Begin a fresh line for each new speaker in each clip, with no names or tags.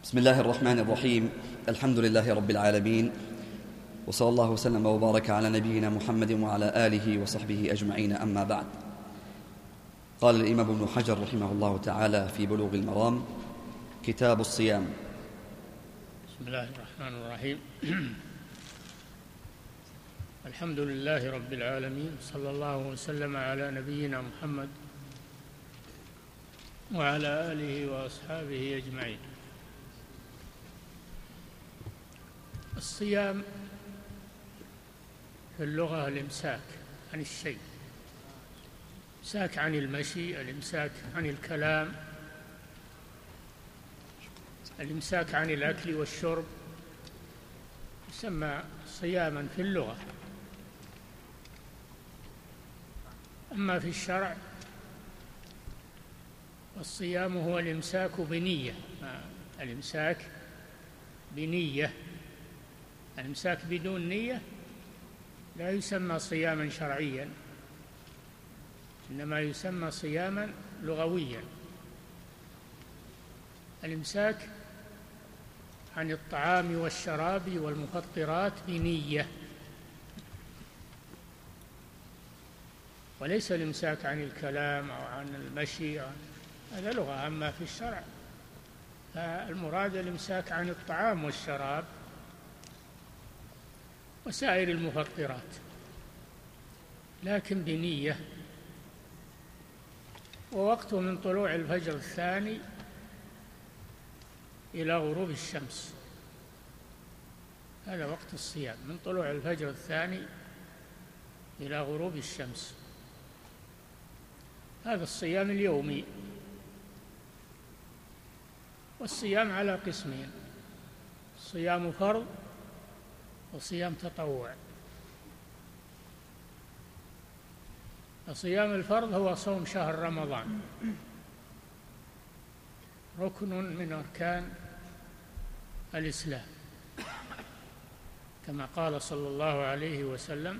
بسم الله الرحمن الرحيم. الحمد لله رب العالمين، وصلى الله وسلم وبارك على نبينا محمد وعلى آله وصحبه أجمعين، أما بعد. قال الإمام ابن حجر رحمه الله تعالى في بلوغ المرام: كتاب الصيام.
بسم الله الرحمن الرحيم. الحمد لله رب العالمين، صلى الله وسلم على نبينا محمد وعلى آله وأصحابه أجمعين. الصيام في اللغة الإمساك عن الشيء، الإمساك عن المشي، الإمساك عن الكلام، الإمساك عن الأكل والشرب، يسمى صياما في اللغة. أما في الشرع الصيام هو الإمساك بنية، الإمساك بنية. الإمساك بدون نية لا يسمى صياما شرعيا، إنما يسمى صياما لغويا. الإمساك عن الطعام والشراب والمفطرات بنية، وليس الإمساك عن الكلام أو عن المشي، هذا لغة. أما في الشرع فالمراد الإمساك عن الطعام والشراب وسائر المفطرات، لكن بنية. ووقته من طلوع الفجر الثاني إلى غروب الشمس، هذا وقت الصيام، من طلوع الفجر الثاني إلى غروب الشمس. هذا الصيام اليومي. والصيام على قسمين: صيام فرض وصيام تطوع. صيام الفرض هو صوم شهر رمضان، ركن من أركان الإسلام، كما قال صلى الله عليه وسلم: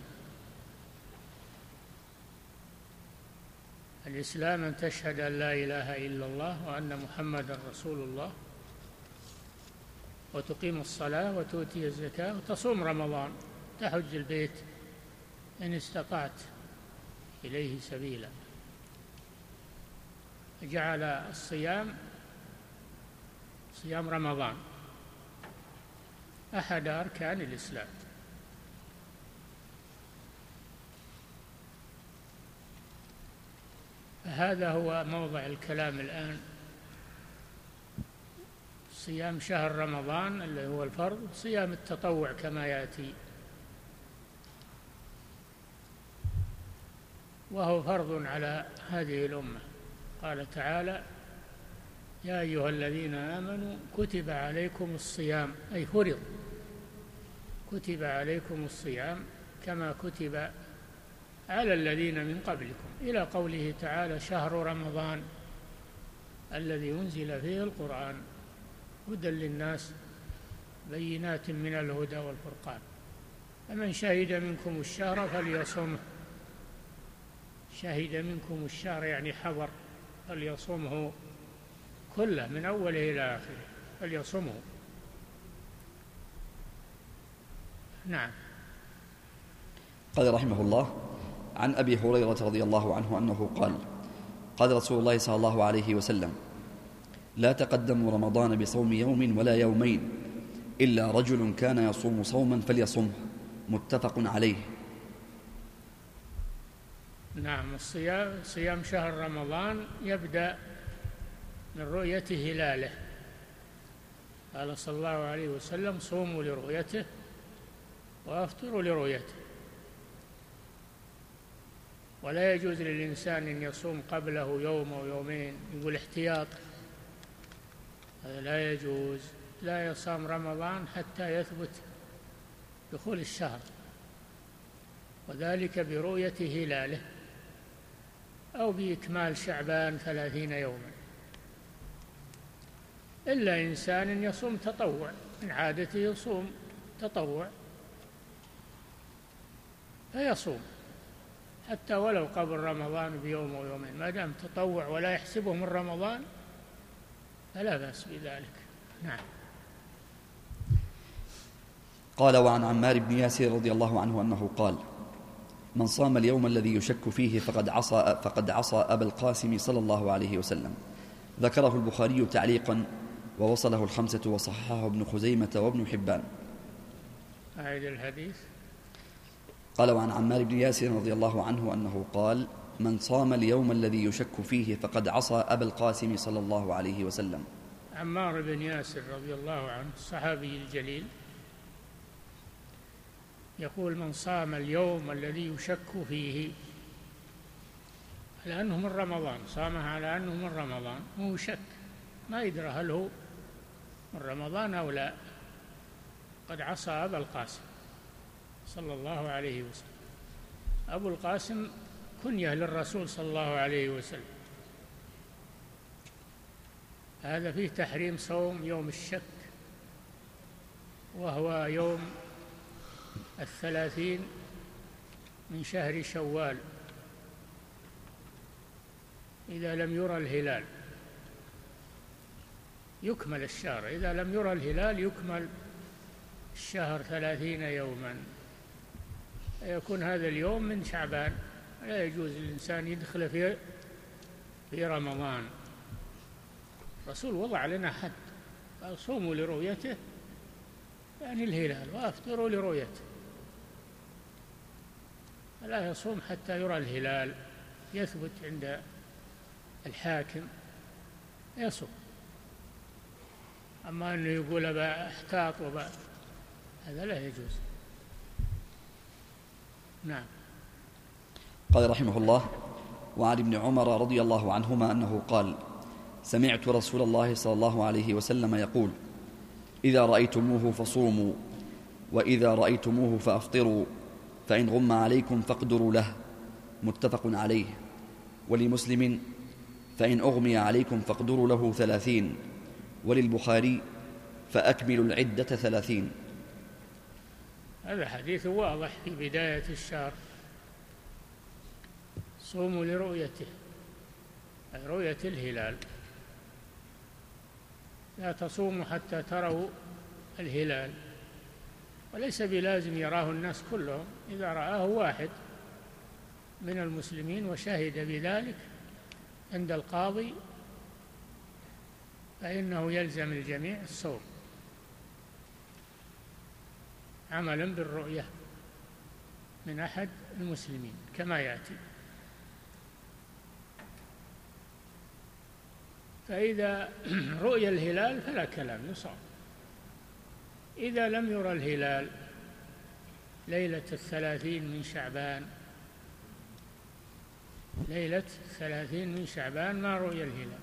الإسلام أن تشهد أن لا إله إلا الله وأن محمدا رسول الله، وتقيم الصلاة وتؤتي الزكاة وتصوم رمضان، تحج البيت إن استطعت إليه سبيلا. جعل الصيام، صيام رمضان، أحد أركان الإسلام. فهذا هو موضع الكلام الآن: صيام شهر رمضان اللي هو الفرض، صيام التطوع كما يأتي، وهو فرض على هذه الأمة. قال تعالى: يا أيها الذين آمنوا كتب عليكم الصيام، أي فرض، كتب عليكم الصيام كما كتب على الذين من قبلكم، إلى قوله تعالى: شهر رمضان الذي أنزل فيه القرآن هدى للناس بينات من الهدى والفرقان، فمن شهد منكم الشهر فليصمه. شهد منكم الشهر يعني حضر، فليصمه كله من أوله إلى آخره، فليصمه. نعم.
قال رحمه الله: عن أبي هريرة رضي الله عنه أنه قال: قال رسول الله صلى الله عليه وسلم: لا تقدموا رمضان بصوم يوم ولا يومين إلا رجل كان يصوم صوما فليصمه، متفق عليه.
نعم. صيام شهر رمضان يبدأ من رؤية هلاله، قال صلى الله عليه وسلم: صوموا لرؤيته وأفطروا لرؤيته. ولا يجوز للإنسان أن يصوم قبله يوم أو يومين، يقول احتياط، هذا لا يجوز. لا يصام رمضان حتى يثبت دخول الشهر، وذلك برؤية هلاله أو بإكمال شعبان 30 يوما، إلا إنسان يصوم تطوع، من عادته يصوم تطوع فيصوم حتى ولو قبل رمضان بيوم أو يومين، ما دام تطوع ولا يحسبه من رمضان فلا بأس بذلك. نعم.
قال: وعن عمار بن ياسر رضي الله عنه أنه قال: من صام اليوم الذي يشك فيه فقد عصى أبا القاسم صلى الله عليه وسلم. ذكره البخاري تعليقا ووصله الخمسة وصححه ابن خزيمة وابن حبان.
أعيد الحديث.
قال: وعن عمار بن ياسر رضي الله عنه أنه قال: من صام اليوم الذي يشك فيه فقد عصى أبا القاسم صلى الله عليه وسلم.
عمار بن ياسر رضي الله عنه الصحابي الجليل يقول: من صام اليوم الذي يشك فيه، على أنه من رمضان، صامها على أنه من رمضان، هو شك ما يدرى هل هو من رمضان أو لا، قد عصى أبا القاسم صلى الله عليه وسلم. أبو القاسم كنية للرسول صلى الله عليه وسلم. هذا فيه تحريم صوم يوم الشك، وهو يوم 30 من شهر شوال إذا لم يرى الهلال، يكمل الشهر. إذا لم يرى الهلال يكمل الشهر 30 يوما، يكون هذا اليوم من شعبان. لا يجوز للإنسان يدخل في رمضان. الرسول وضع لنا حد، قال: صوموا لرؤيته، يعني الهلال، وأفطروا لرؤيته. لا يصوم حتى يرى الهلال، يثبت عند الحاكم يصوم. أما أنه يقول احتاط هذا لا يجوز. نعم.
قال رحمه الله: وعن ابن عمر رضي الله عنهما أنه قال: سمعت رسول الله صلى الله عليه وسلم يقول: إذا رأيتموه فصوموا، وإذا رأيتموه فأفطروا، فإن غم عليكم فاقدروا له. متفق عليه. ولمسلم: فإن أغمي عليكم فاقدروا له 30. وللبخاري: فأكملوا العدة 30.
هذا حديث واضح في بداية الشهر: صوموا لرؤيته، رؤية الهلال. لا تصوموا حتى تروا الهلال، وليس بلازم يراه الناس كلهم. إذا رآه واحد من المسلمين وشهد بذلك عند القاضي فإنه يلزم الجميع الصوم عملا بالرؤية من أحد المسلمين كما يأتي. فإذا رؤي الهلال فلا كلام، يصام. إذا لم يرى الهلال ليلة 30 من شعبان، ليلة 30 من شعبان ما رؤي الهلال،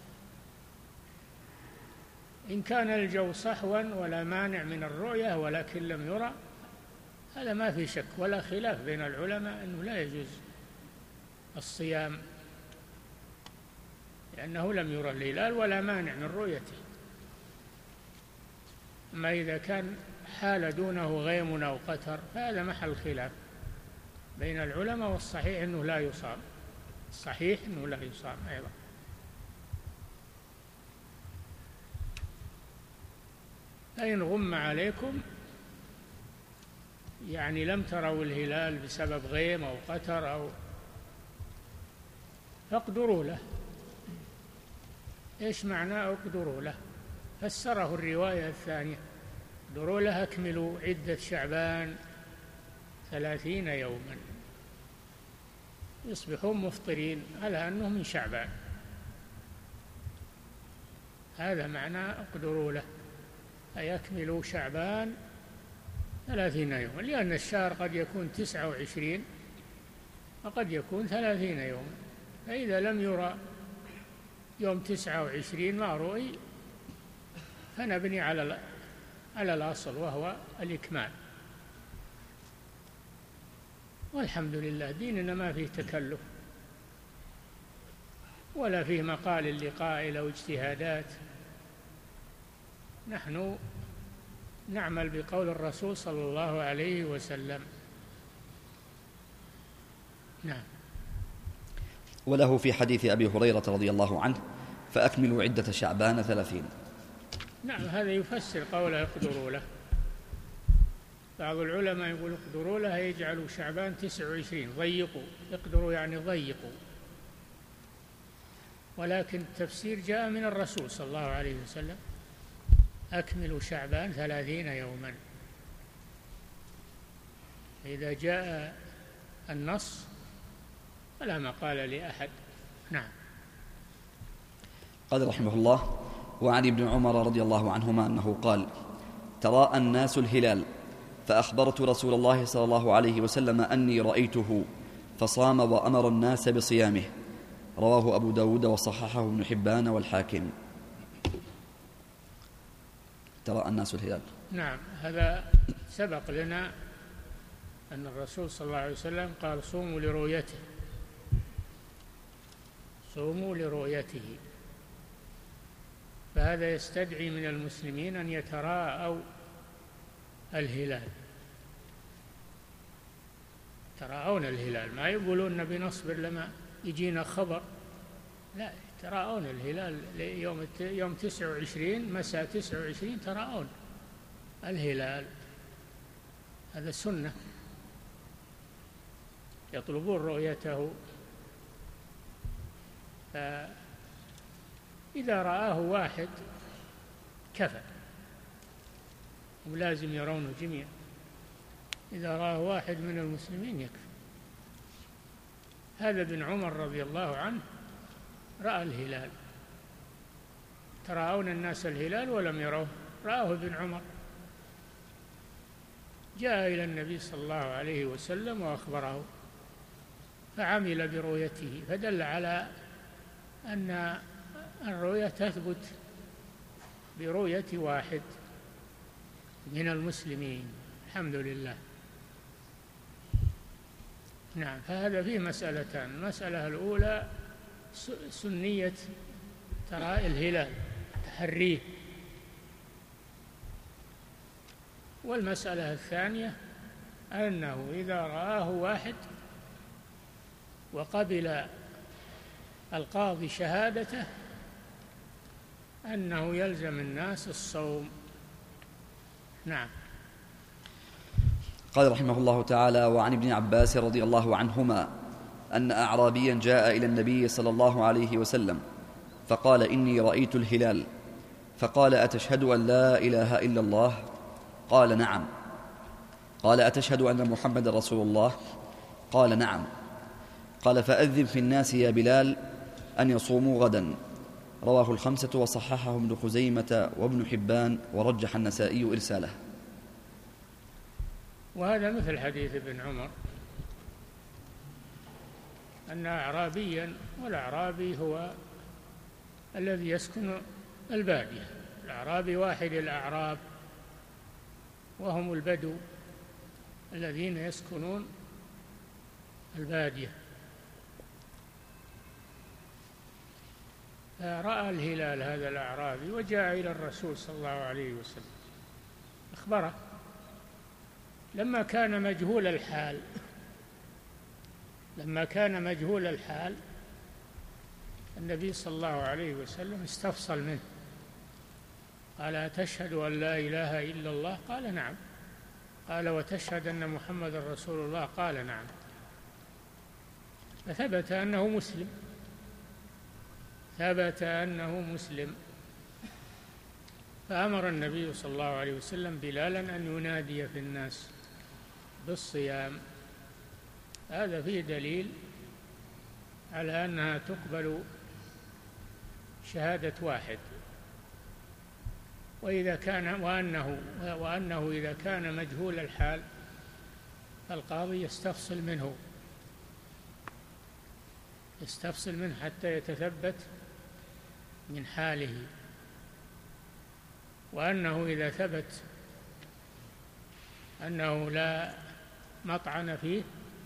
إن كان الجو صحوا ولا مانع من الرؤية ولكن لم يرى، هذا ما في شك ولا خلاف بين العلماء أنه لا يجوز الصيام، لأنه لم يرى الهلال ولا مانع من رؤيته. أما إذا كان حال دونه غيم أو قتر فهذا محل خلاف بين العلماء، والصحيح أنه لا يصام، الصحيح أنه لا يصام أيضا. فإن غم عليكم يعني لم تروا الهلال بسبب غيم أو قتر أو فاقدروا له. إيش معنى اقدروا له؟ فسره الرواية الثانية: اقدروا له أكملوا عدة شعبان 30 يوما، يصبحون مفطرين على أنه من شعبان. هذا معنى اقدروا له، أي أكملوا شعبان 30 يوما، لأن الشهر قد يكون 29 وقد يكون 30 يوما. فإذا لم يرى يوم 29 ما رؤي فنبني على الأصل وهو الإكمال. والحمد لله ديننا ما فيه تكلف ولا فيه مقال لقائل أو اجتهادات، نحن نعمل بقول الرسول صلى الله عليه وسلم. نعم.
وله في حديث أبي هريرة رضي الله عنه: فأكملوا عدة شعبان 30.
نعم، هذا يفسر قوله اقدروا له. بعض العلماء يقول اقدروا له يجعلوا شعبان 29، ضيقوا، اقدروا يعني ضيقوا، ولكن التفسير جاء من الرسول صلى الله عليه وسلم: أكملوا شعبان 30 يوما. إذا جاء النص فلا مقال لأحد. نعم.
قال رحمه الله: وعن ابن عمر رضي الله عنهما أنه قال: تراءى الناس الهلال فأخبرت رسول الله صلى الله عليه وسلم أني رأيته فصام وأمر الناس بصيامه. رواه أبو داود وصححه ابن حبان والحاكم. تراءى الناس الهلال.
نعم، هذا سبق لنا أن الرسول صلى الله عليه وسلم قال: صوموا لرؤيته، صوموا لرؤيته. فهذا يستدعي من المسلمين أن يتراءوا الهلال، يتراءون الهلال، ما يقولون نبي نصبر لما يجينا خبر، لا، يتراءون الهلال يوم 29 مساء 29 تراءون الهلال، هذا سنة، يطلبون رؤيته. فإذا رآه واحد كفى، ولازم يرونه جميعا. إذا رآه واحد من المسلمين يكفي. هذا ابن عمر رضي الله عنه رأى الهلال، تراءون الناس الهلال ولم يروه، رآه ابن عمر، جاء إلى النبي صلى الله عليه وسلم وأخبره، فعمل برؤيته، فدل على أن الرؤية تثبت برؤية واحد من المسلمين. الحمد لله. نعم. فهذا فيه مسألتان: المسألة الأولى سنية تراء الهلال، تحريه، والمسألة الثانية أنه إذا رآه واحد وقبل القاضي شهادته أنه يلزم الناس الصوم. نعم.
قال رحمه الله تعالى: وعن ابن عباس رضي الله عنهما أن أعرابيا جاء إلى النبي صلى الله عليه وسلم فقال: إني رأيت الهلال. فقال: أتشهد أن لا إله إلا الله؟ قال: نعم. قال: أتشهد أن محمد رسول الله؟ قال: نعم. قال: فأذن في الناس يا بلال أن يصوموا غدا. رواه الخمسة وصححه ابن خزيمة وابن حبان ورجح النسائي إرساله.
وهذا مثل حديث ابن عمر، أن أعرابيا، والأعرابي هو الذي يسكن البادية، الأعرابي واحد الأعراب، وهم البدو الذين يسكنون البادية. فرأى الهلال هذا الأعرابي وجاء إلى الرسول صلى الله عليه وسلم أخبره. لما كان مجهول الحال النبي صلى الله عليه وسلم استفصل منه، قال: أتشهد أن لا إله إلا الله؟ قال: نعم. قال: وتشهد أن محمد رسول الله؟ قال: نعم. فثبت أنه مسلم. فأمر النبي صلى الله عليه وسلم بلالا أن ينادي في الناس بالصيام. هذا فيه دليل على أنها تقبل شهادة واحد، وأنه إذا كان مجهول الحال فالقاضي يستفصل منه حتى يتثبت من حاله، وأنه إذا ثبت أنه لا مطعن فيه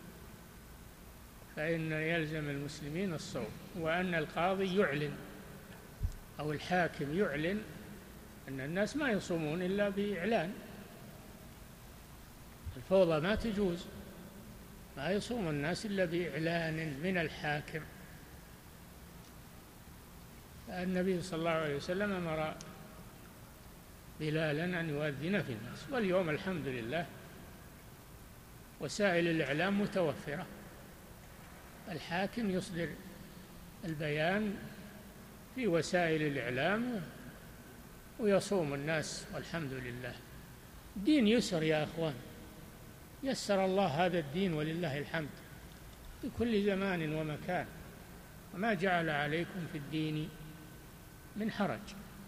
فإن يلزم المسلمين الصوم، وأن القاضي يعلن أو الحاكم يعلن أن الناس ما يصومون إلا بإعلان، الفوضى ما تجوز، ما يصوم الناس إلا بإعلان من الحاكم. النبي صلى الله عليه وسلم أمر بلالا أن يؤذن في الناس. واليوم الحمد لله وسائل الإعلام متوفرة، الحاكم يصدر البيان في وسائل الإعلام ويصوم الناس والحمد لله. الدين يسر يا أخوان، يسر الله هذا الدين ولله الحمد في كل زمان ومكان، وما جعل عليكم في الدين من حرج.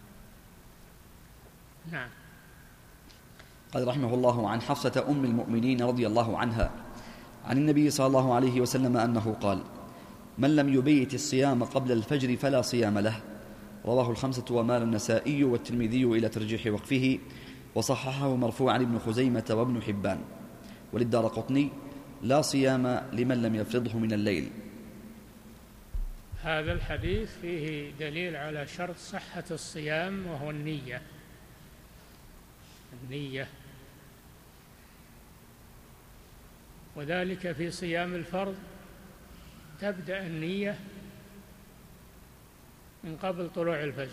نعم.
قال رحمه الله: عن حفصة أم المؤمنين رضي الله عنها عن النبي صلى الله عليه وسلم أنه قال: من لم يبيت الصيام قبل الفجر فلا صيام له. رواه الخمسة ومال النسائي والترمذي إلى ترجيح وقفه، وصححه مرفوعا ابن خزيمة وابن حبان. وللدارقطني: لا صيام لمن لم يفرضه من الليل.
هذا الحديث فيه دليل على شرط صحة الصيام، وهو النية. وذلك في صيام الفرض تبدأ النية من قبل طلوع الفجر.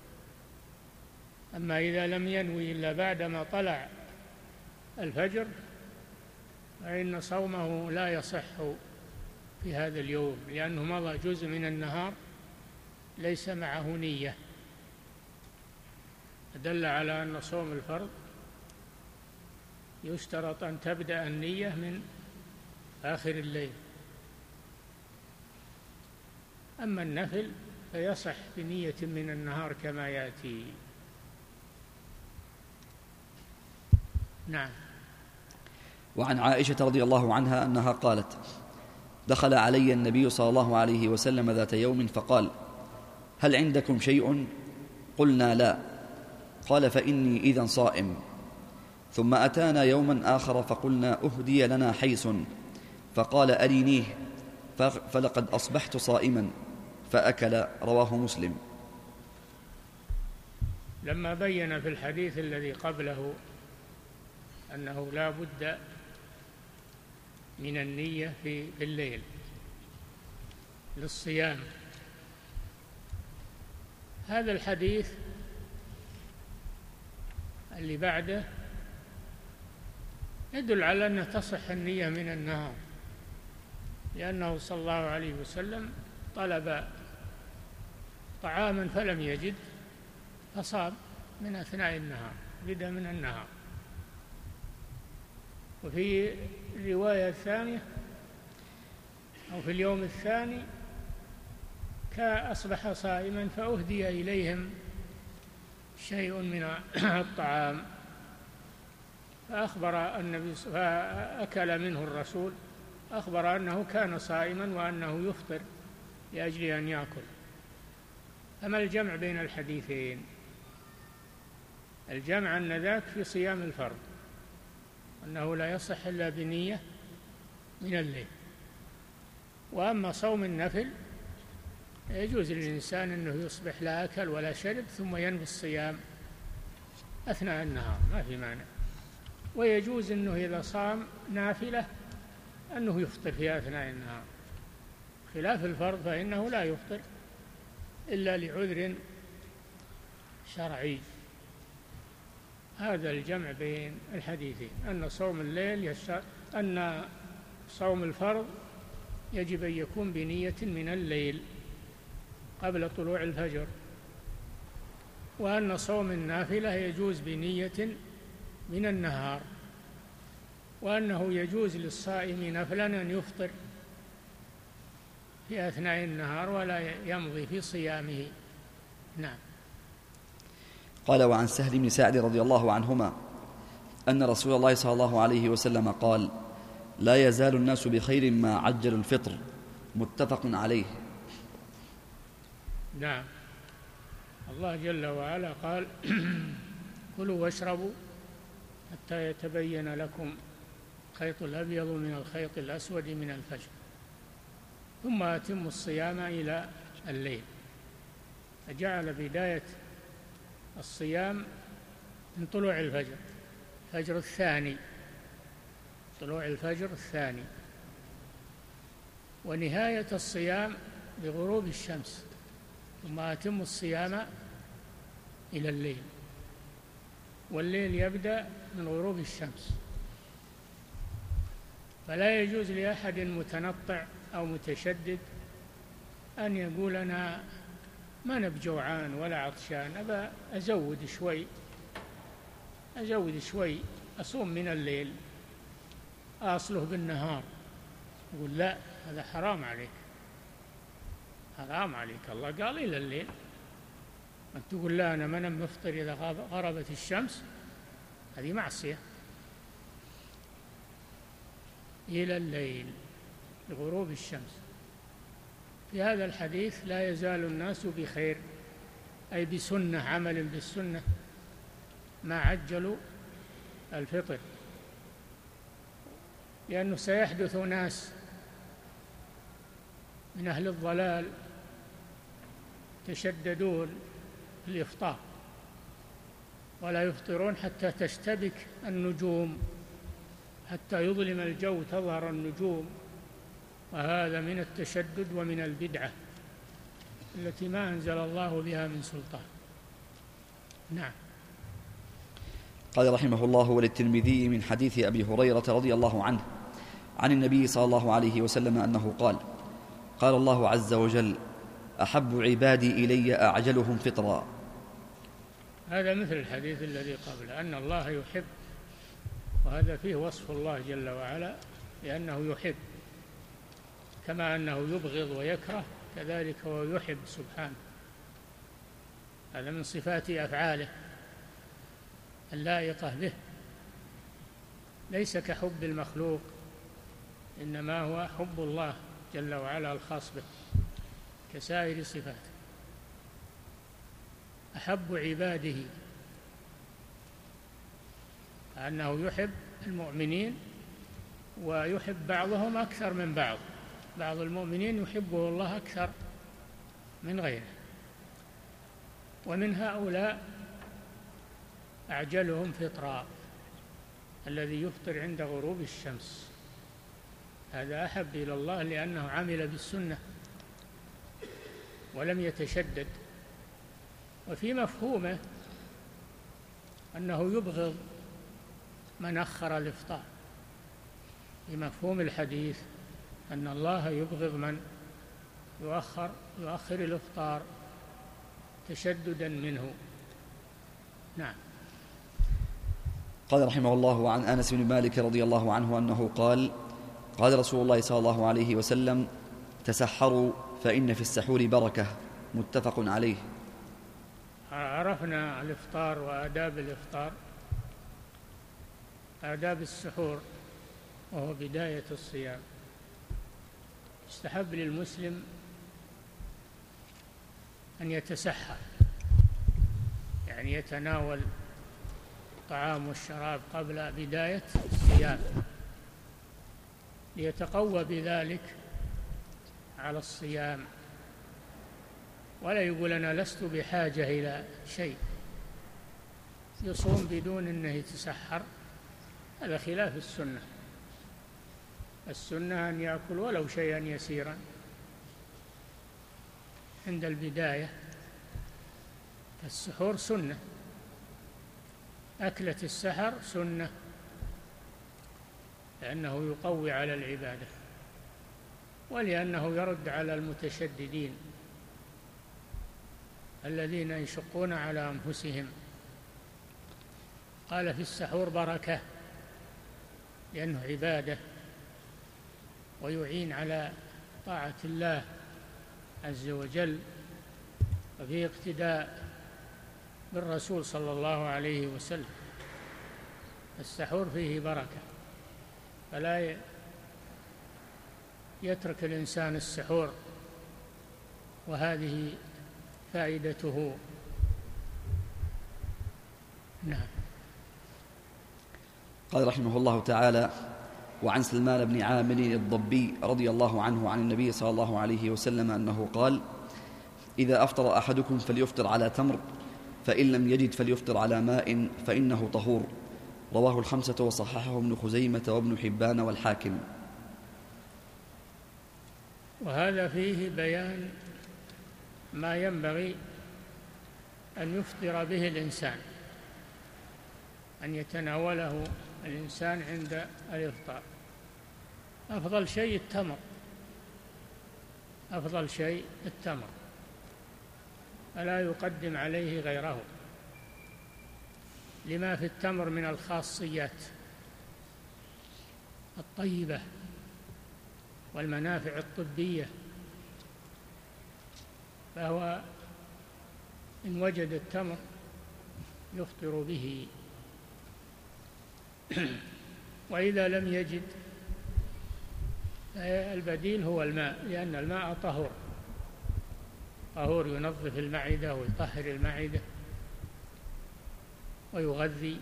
أما إذا لم ينوي إلا بعدما طلع الفجر فإن صومه لا يصح في هذا اليوم، لأنه مضى جزء من النهار ليس معه نية. دل على أن صوم الفرض يشترط أن تبدأ النية من آخر الليل. أما النفل فيصح بنية من النهار كما يأتي. نعم.
وعن عائشة رضي الله عنها أنها قالت: دخل علي النبي صلى الله عليه وسلم ذات يوم فقال: هل عندكم شيء؟ قلنا لا. قال: فإني إذن صائم. ثم أتانا يوما آخر فقلنا: أهدي لنا حيث. فقال: أرينيه. فلقد أصبحت صائما. فأكل. رواه مسلم.
لما بين في الحديث الذي قبله أنه لا بد من النية في الليل للصيام، هذا الحديث اللي بعده يدل على أنه تصح النية من النهار، لأنه صلى الله عليه وسلم طلب طعاما فلم يجد فصام من أثناء النهار، بدأ من النهار. وفي الرواية الثانية أو في اليوم الثاني أصبح صائما فأهدي إليهم شيء من الطعام فأكل منه الرسول، أخبر أنه كان صائما وأنه يفطر لأجل أن يأكل. أما الجمع بين الحديثين، الجمع أن ذاك في صيام الفرض أنه لا يصح إلا بنية من الليل، وأما صوم النفل يجوز للإنسان أنه يصبح لا أكل ولا شرب ثم ينوي الصيام أثناء النهار، ما في مانع. ويجوز أنه إذا صام نافلة أنه يفطر في أثناء النهار، خلاف الفرض فإنه لا يفطر إلا لعذر شرعي. هذا الجمع بين الحديثين، أن صوم الفرض يجب أن يكون بنية من الليل قبل طلوع الفجر، وأن صوم النافلة يجوز بنية من النهار، وأنه يجوز للصائم نفلا أن يفطر في أثناء النهار ولا يمضي في صيامه. نعم.
قال: وعن سهل بن سعد رضي الله عنهما أن رسول الله صلى الله عليه وسلم قال: لا يزال الناس بخير ما عجلوا الفطر. متفق عليه.
نعم. الله جل وعلا قال: كلوا واشربوا حتى يتبين لكم الخيط الأبيض من الخيط الأسود من الفجر ثم أتموا الصيام إلى الليل. فجعل بداية الصيام من طلوع الفجر، طلوع الفجر الثاني، ونهاية الصيام بغروب الشمس، ثم أتموا الصيام إلى الليل. والليل يبدأ من غروب الشمس. فلا يجوز لأحد متنطع أو متشدد أن يقول أنا ما نب جوعان ولا عطشان، أبا أزود شوي أصوم من الليل أصله بالنهار. يقول لا، هذا حرام عليك، حرام عليك. الله قال إلى الليل، أن تقول لا أنا ما مفطر إذا غربت الشمس، هذه معصية. إلى الليل لغروب الشمس. في هذا الحديث لا يزال الناس بخير، أي بسنة، عمل بالسنة، ما عجلوا الفطر، لأنه سيحدث ناس من أهل الضلال تشددون في الإفطار ولا يفطرون حتى تشتبك النجوم، حتى يظلم الجو تظهر النجوم، وهذا من التشدد ومن البدعة التي ما أنزل الله بها من سلطان. نعم.
قال رحمه الله: وللترمذي من حديث أبي هريرة رضي الله عنه عن النبي صلى الله عليه وسلم أنه قال: قال الله عز وجل: أحب عبادي إلي أعجلهم فطرا.
هذا مثل الحديث الذي قبله، أن الله يحب، وهذا فيه وصف الله جل وعلا لأنه يحب، كما أنه يبغض ويكره كذلك هو يحب سبحانه. هذا من صفات أفعاله اللائقة به، ليس كحب المخلوق، إنما هو حب الله جل وعلا الخاص به كسائر صفاته. أحب عباده، أنه يحب المؤمنين ويحب بعضهم أكثر من بعض، بعض المؤمنين يحبه الله أكثر من غيره. ومن هؤلاء أعجلهم فطرا، الذي يفطر عند غروب الشمس، هذا أحب إلى الله لأنه عمل بالسنة ولم يتشدد. وفي مفهومه أنه يبغض من أخر الإفطار، في مفهوم الحديث أن الله يبغض من يؤخر الإفطار تشددا منه. نعم.
قال رحمه الله: وعن أنس بن مالك رضي الله عنه أنه قال: قال رسول الله صلى الله عليه وسلم: تسحروا فإن في السحور بركة. متفق عليه.
عرفنا الإفطار وآداب الإفطار. آداب السحور وهو بداية الصيام. يستحب للمسلم أن يتسحر، يعني يتناول الطعام والشراب قبل بداية الصيام ليتقوى بذلك على الصيام، ولا يقول أنا لست بحاجة إلى شيء، يصوم بدون أنه يتسحر. هذا خلاف السنة. السنة أن يأكل ولو شيئا يسيرا عند البداية. السحور سنة، أكلة السحر سنة، لأنه يقوي على العبادة ولأنه يرد على المتشددين الذين يشقون على أنفسهم. قال في السحور بركة لأنه عبادة ويعين على طاعة الله عز وجل، وفيه اقتداء بالرسول صلى الله عليه وسلم. السحور فيه بركة، فلا يترك الإنسان السحور، وهذه فائدته. نعم.
قال رحمه الله تعالى: وعن سلمان بن عامر الضبي رضي الله عنه عن النبي صلى الله عليه وسلم أنه قال: إذا أفطر أحدكم فليفطر على تمر، فإن لم يجد فليفطر على ماء فإنه طهور. رواه الخمسة وصححه ابن خزيمة وابن حبان والحاكم.
وهذا فيه بيان ما ينبغي أن يفطر به الإنسان أن يتناوله الإنسان عند الإفطار. أفضل شيء التمر، أفضل شيء التمر، فلا يقدم عليه غيره، لما في التمر من الخاصيات الطيبة والمنافع الطبية، فهو إن وجد التمر يفطر به. وإذا لم يجد البديل هو الماء، لأن الماء طهور ينظف المعدة ويطهر المعدة ويغذي،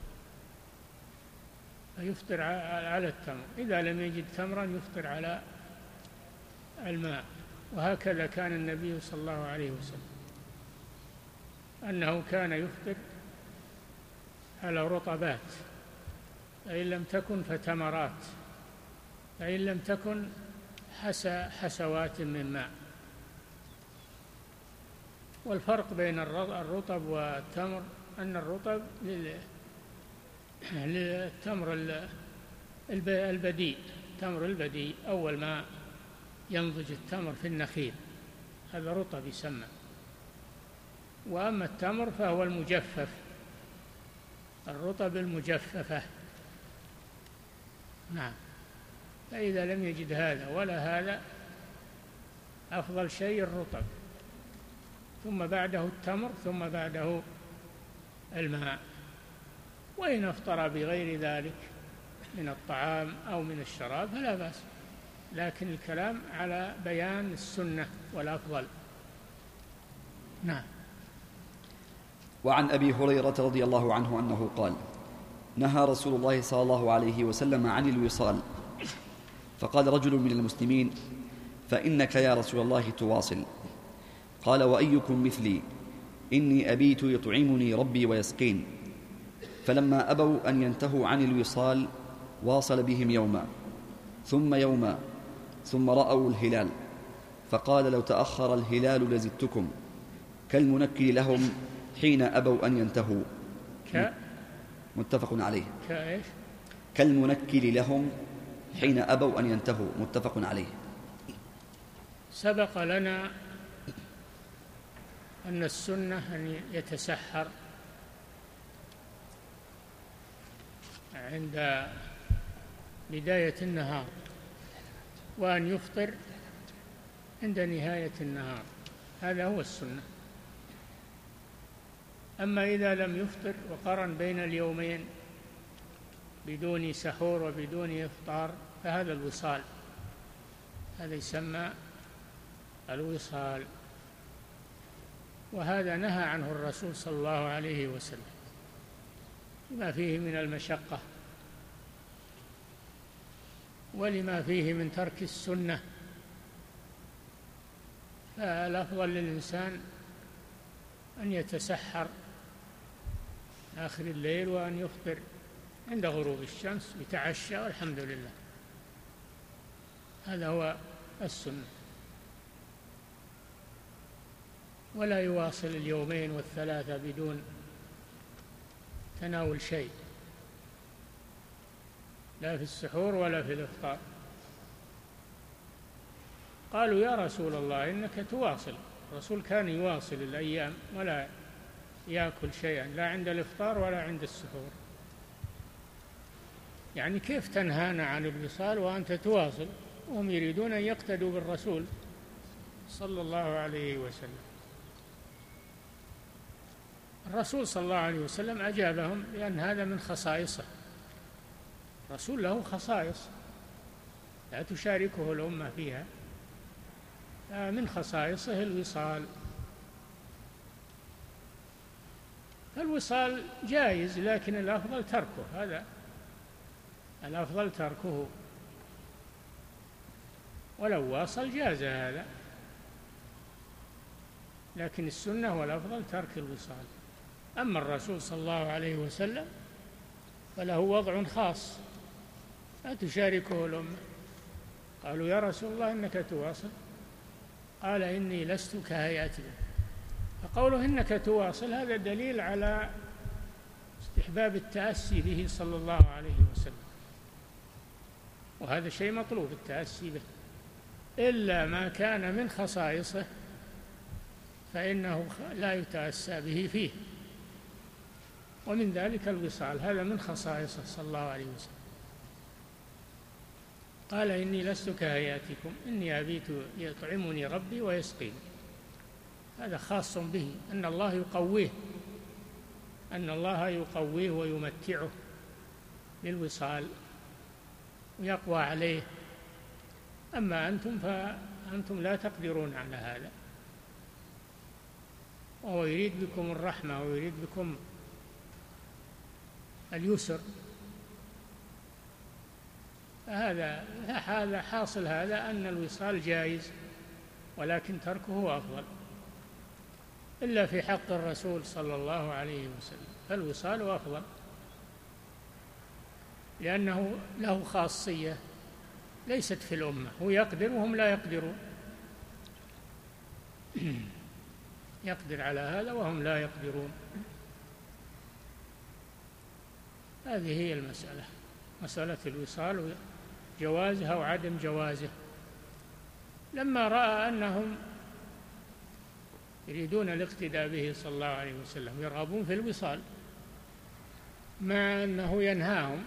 فيفطر على التمر. إذا لم يجد تمرا يفطر على الماء. وهكذا كان النبي صلى الله عليه وسلم، أنه كان يفطر على رطبات، فإن لم تكن فتمرات، فإن لم تكن حسوات من ماء. والفرق بين الرطب والتمر أن الرطب للتمر البديء، التمر البديء أول ما ينضج التمر في النخيل هذا رطب يسمى. وأما التمر فهو المجفف، الرطب المجففة. نعم. فإذا لم يجد هذا ولا هذا أفضل شيء الرطب، ثم بعده التمر، ثم بعده الماء. وإن أفطر بغير ذلك من الطعام أو من الشراب فلا بأس، لكن الكلام على بيان السنة والأفضل. نعم.
وعن أبي هريرة رضي الله عنه أنه قال: نهى رسول الله صلى الله عليه وسلم عن الوصال، فقال رجل من المسلمين: فإنك يا رسول الله تواصل. قال: وأيكم مثلي؟ إني أبيت يطعمني ربي ويسقين. فلما أبوا أن ينتهوا عن الوصال واصل بهم يوما ثم يوما، ثم رأوا الهلال، فقال: لو تأخر الهلال لزدتكم، كالمنكل لهم حين أبوا أن ينتهوا. متفق عليه. كالمنكل لهم حين أبوا أن ينتهوا، متفق عليه.
سبق لنا أن السنة أن يتسحر عند بداية النهار، وأن يفطر عند نهاية النهار، هذا هو السنة. أما إذا لم يفطر وقرن بين اليومين بدون سحور وبدون إفطار فهذا الوصال، هذا يسمى الوصال، وهذا نهى عنه الرسول صلى الله عليه وسلم لما فيه من المشقة ولما فيه من ترك السنة. فالأفضل للإنسان أن يتسحر آخر الليل وأن يفطر عند غروب الشمس، يتعشى والحمد لله، هذا هو السنة. ولا يواصل اليومين والثلاثة بدون تناول شيء، لا في السحور ولا في الإفطار. قالوا: يا رسول الله إنك تواصل. الرسول كان يواصل الأيام ولا يأكل شيئا، لا عند الإفطار ولا عند السحور. يعني كيف تنهانا عن الوصال وأنت تواصل؟ وهم يريدون أن يقتدوا بالرسول صلى الله عليه وسلم. الرسول صلى الله عليه وسلم أجابهم بأن هذا من خصائصه، الرسول له خصائص لا تشاركه الأمة فيها، من خصائصه الوصال. الوصال جائز لكن الأفضل تركه، هذا الأفضل تركه، ولو واصل جاز هذا، لكن السنة والأفضل ترك الوصال. أما الرسول صلى الله عليه وسلم فله وضع خاص لا تشاركه الأمة. قالوا: يا رسول الله إنك تواصل. قال: إني لست كهيئتكم. فقوله إنك تواصل هذا دليل على استحباب التأسي به صلى الله عليه وسلم، وهذا شيء مطلوب التأسي به، إلا ما كان من خصائصه فإنه لا يتأسى به فيه، ومن ذلك الوصال، هذا من خصائصه صلى الله عليه وسلم. قال إني لست كهيئتكم إني أبيت يطعمني ربي ويسقيني، هذا خاص به، أن الله يقويه ويمتعه بالوصال ويقوى عليه. أما أنتم فأنتم لا تقدرون على هذا، وهو يريد بكم الرحمة ويريد بكم اليسر. هذا حاصل هذا أن الوصال جائز، ولكن تركه أفضل، إلا في حق الرسول صلى الله عليه وسلم، فالوصال أفضل لأنه له خاصية ليست في الأمة، هو يقدر وهم لا يقدرون، يقدر على هذا وهم لا يقدرون. هذه هي المسألة، مسألة الوصال وجوازها وعدم جوازه. لما رأى أنهم يريدون الاقتداء به صلى الله عليه وسلم، يرغبون في الوصال مع أنه ينهاهم،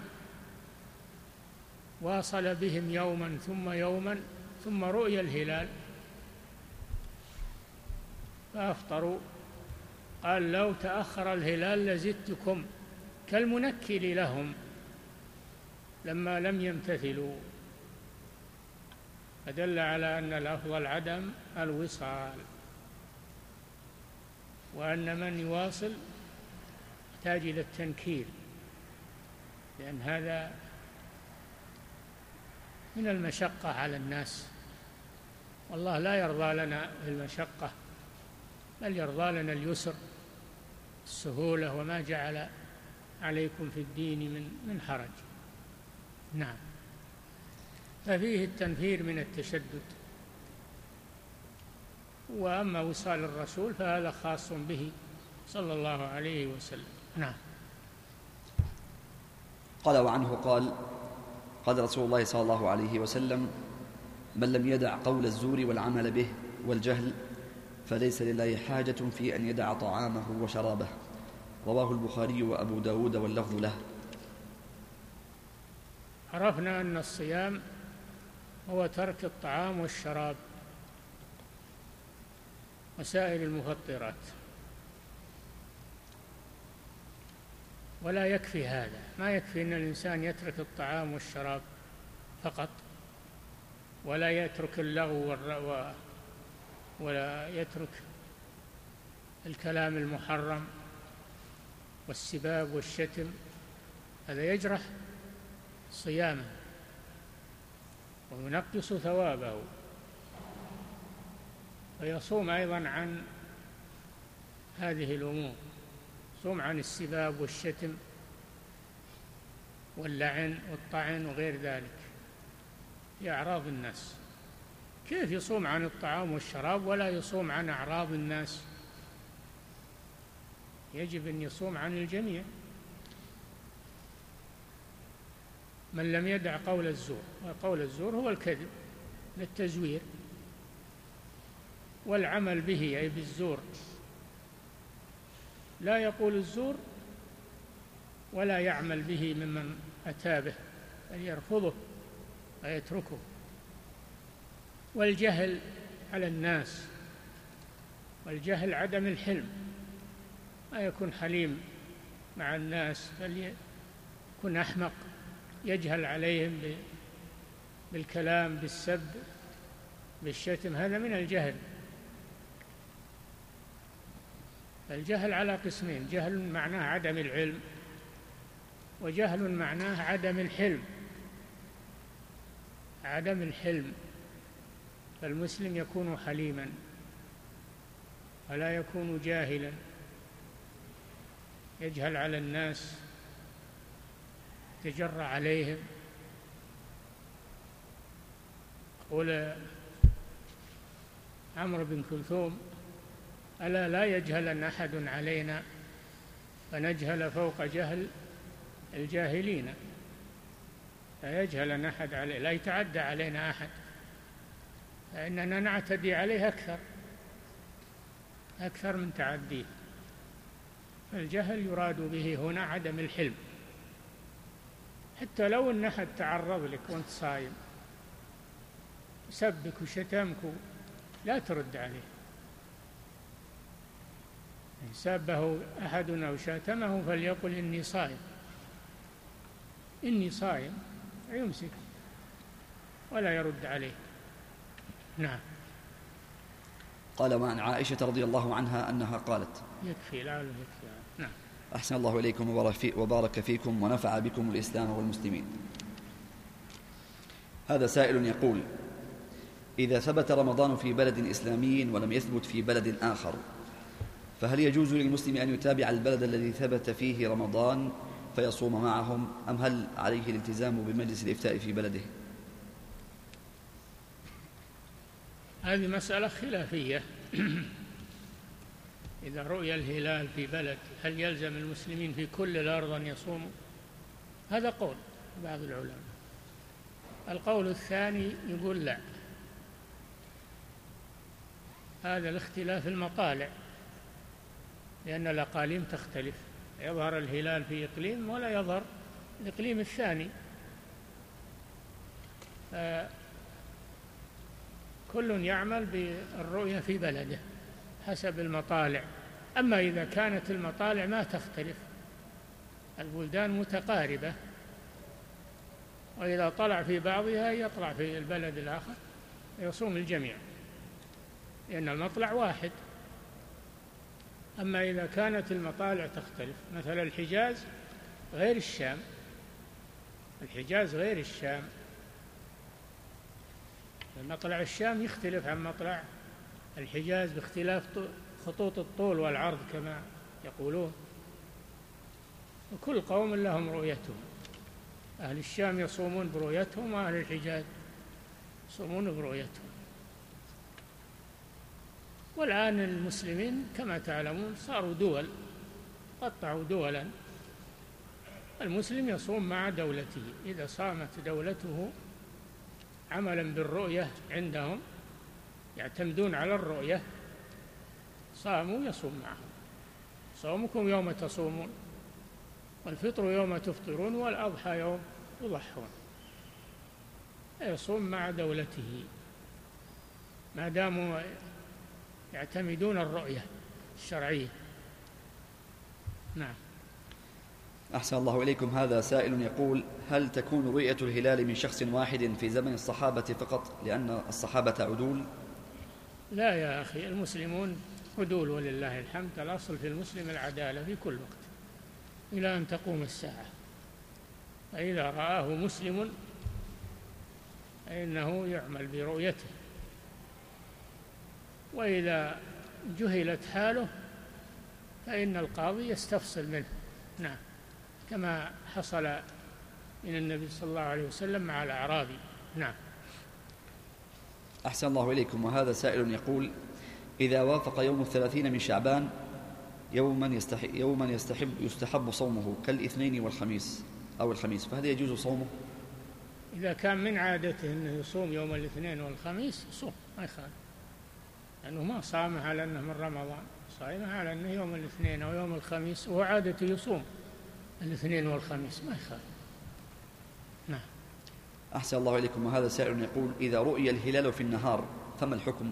واصل بهم يوما ثم يوما ثم رؤي الهلال فأفطروا. قال لو تأخر الهلال لزدتكم، كالمنكل لهم لما لم يمتثلوا، فدل على أن الأفضل عدم الوصال، وأن من يواصل يحتاج إلى التنكيل، لأن هذا من المشقة على الناس، والله لا يرضى لنا المشقة، بل يرضى لنا اليسر السهولة، وما جعل عليكم في الدين من حرج. نعم، ففيه التنفير من التشدد. وأما وصال الرسول فهذا خاص به صلى الله عليه وسلم. نعم.
قال وعنه قال رسول الله صلى الله عليه وسلم: من لم يدع قول الزور والعمل به والجهل فليس لله حاجة في أن يدع طعامه وشرابه. رواه البخاري وأبو داود واللفظ له.
عرفنا أن الصيام هو ترك الطعام والشراب وسائر المفطرات، ولا يكفي هذا، ما يكفي أن الإنسان يترك الطعام والشراب فقط، ولا يترك اللغو ولا يترك الكلام المحرم والسباب والشتم، هذا يجرح صيامه وينقص ثوابه، ويصوم أيضا عن هذه الأمور، يصوم عن السباب والشتم واللعن والطعن وغير ذلك في أعراض الناس. كيف يصوم عن الطعام والشراب ولا يصوم عن أعراض الناس؟ يجب أن يصوم عن الجميع. من لم يدع قول الزور، وقول الزور هو الكذب للتزوير، والعمل به أي بالزور، لا يقول الزور ولا يعمل به ممن أتى به، بل يرفضه ويتركه. والجهل على الناس، والجهل عدم الحلم، ما يكون حليم مع الناس، بل يكون أحمق، يجهل عليهم بالكلام، بالسب، بالشتم، هذا من الجهل. الجهل على قسمين: جهل معناه عدم العلم، وجهل معناه عدم الحلم. عدم الحلم، فالمسلم يكون حليما ولا يكون جاهلا، يجهل على الناس، يتجرأ عليهم. قول عمرو بن كلثوم: ألا لا يجهلن أحد علينا فنجهل فوق جهل الجاهلين، لا يجهل أحد عليه، لا يتعدى علينا أحد، فإننا نعتدي عليه أكثر من تعديه. فالجهل يراد به هنا عدم الحلم، حتى لو أن أحد تعرض لك وأنت صايم سبك وشتمك لا ترد عليه. إن سابه أحد أو شاتمه فليقل إني صائم، إني صائم، يمسك ولا يرد عليه. نعم.
قال: وعن عائشة رضي الله عنها أنها قالت.
يكفي لعله يكفي. نعم.
أحسن الله إليكم وبارك فيكم ونفع بكم الإسلام والمسلمين. هذا سائل يقول: إذا ثبت رمضان في بلد إسلامي ولم يثبت في بلد آخر، فهل يجوز للمسلم أن يتابع البلد الذي ثبت فيه رمضان فيصوم معهم، أم هل عليه الالتزام بمجلس الإفتاء في بلده؟
هذه مسألة خلافية. إذا رؤي الهلال في بلد هل يلزم المسلمين في كل الأرض أن يصوموا؟ هذا قول بعض العلماء. القول الثاني يقول لا، هذا الاختلاف المطالع، لأن الأقاليم تختلف، يظهر الهلال في إقليم ولا يظهر الإقليم الثاني، كل يعمل بالرؤية في بلده حسب المطالع. أما إذا كانت المطالع ما تختلف، البلدان متقاربة، وإذا طلع في بعضها يطلع في البلد الآخر، يصوم الجميع لأن المطلع واحد. أما إذا كانت المطالع تختلف، مثل الحجاز غير الشام، الحجاز غير الشام، مطلع الشام يختلف عن مطلع الحجاز باختلاف خطوط الطول والعرض كما يقولون، وكل قوم لهم رؤيتهم، أهل الشام يصومون برؤيتهم وأهل الحجاز يصومون برؤيتهم. والآن المسلمين كما تعلمون صاروا دول، قطعوا دولا، المسلم يصوم مع دولته، إذا صامت دولته عملا بالرؤية عندهم، يعتمدون على الرؤية، صاموا يصوم معهم. صومكم يوم تصومون، والفطر يوم تفطرون، والأضحى يوم يضحون. يصوم مع دولته ما داموا يعتمدون الرؤية الشرعية. نعم.
أحسن الله إليكم. هذا سائل يقول: هل تكون رؤية الهلال من شخص واحد في زمن الصحابة فقط لأن الصحابة عدول؟
لا يا أخي، المسلمون عدول ولله الحمد، الأصل في المسلم العدالة في كل وقت إلى أن تقوم الساعة. فإذا رآه مسلم فإنه يعمل برؤيته، وإذا جهلت حاله فإن القاضي يستفصل منه. نعم، كما حصل من النبي صلى الله عليه وسلم مع الأعرابي. نعم.
أحسن الله إليكم. وهذا سائل يقول: إذا وافق يوم 30 من شعبان يوما يستحب صومه كالاثنين والخميس أو الخميس، فهل يجوز صومه؟
إذا كان من عادته أنه يصوم يوم الاثنين والخميس يصوم، ما يخالف، لأنه ما صامه على أنه من رمضان، صائمه على أنه يوم الاثنين أو يوم الخميس، وعادته يصوم الاثنين والخميس، ما يخالف. نعم.
أحسن الله إليكم. وهذا سائل يقول: إذا رؤي الهلال في النهار فما الحكم؟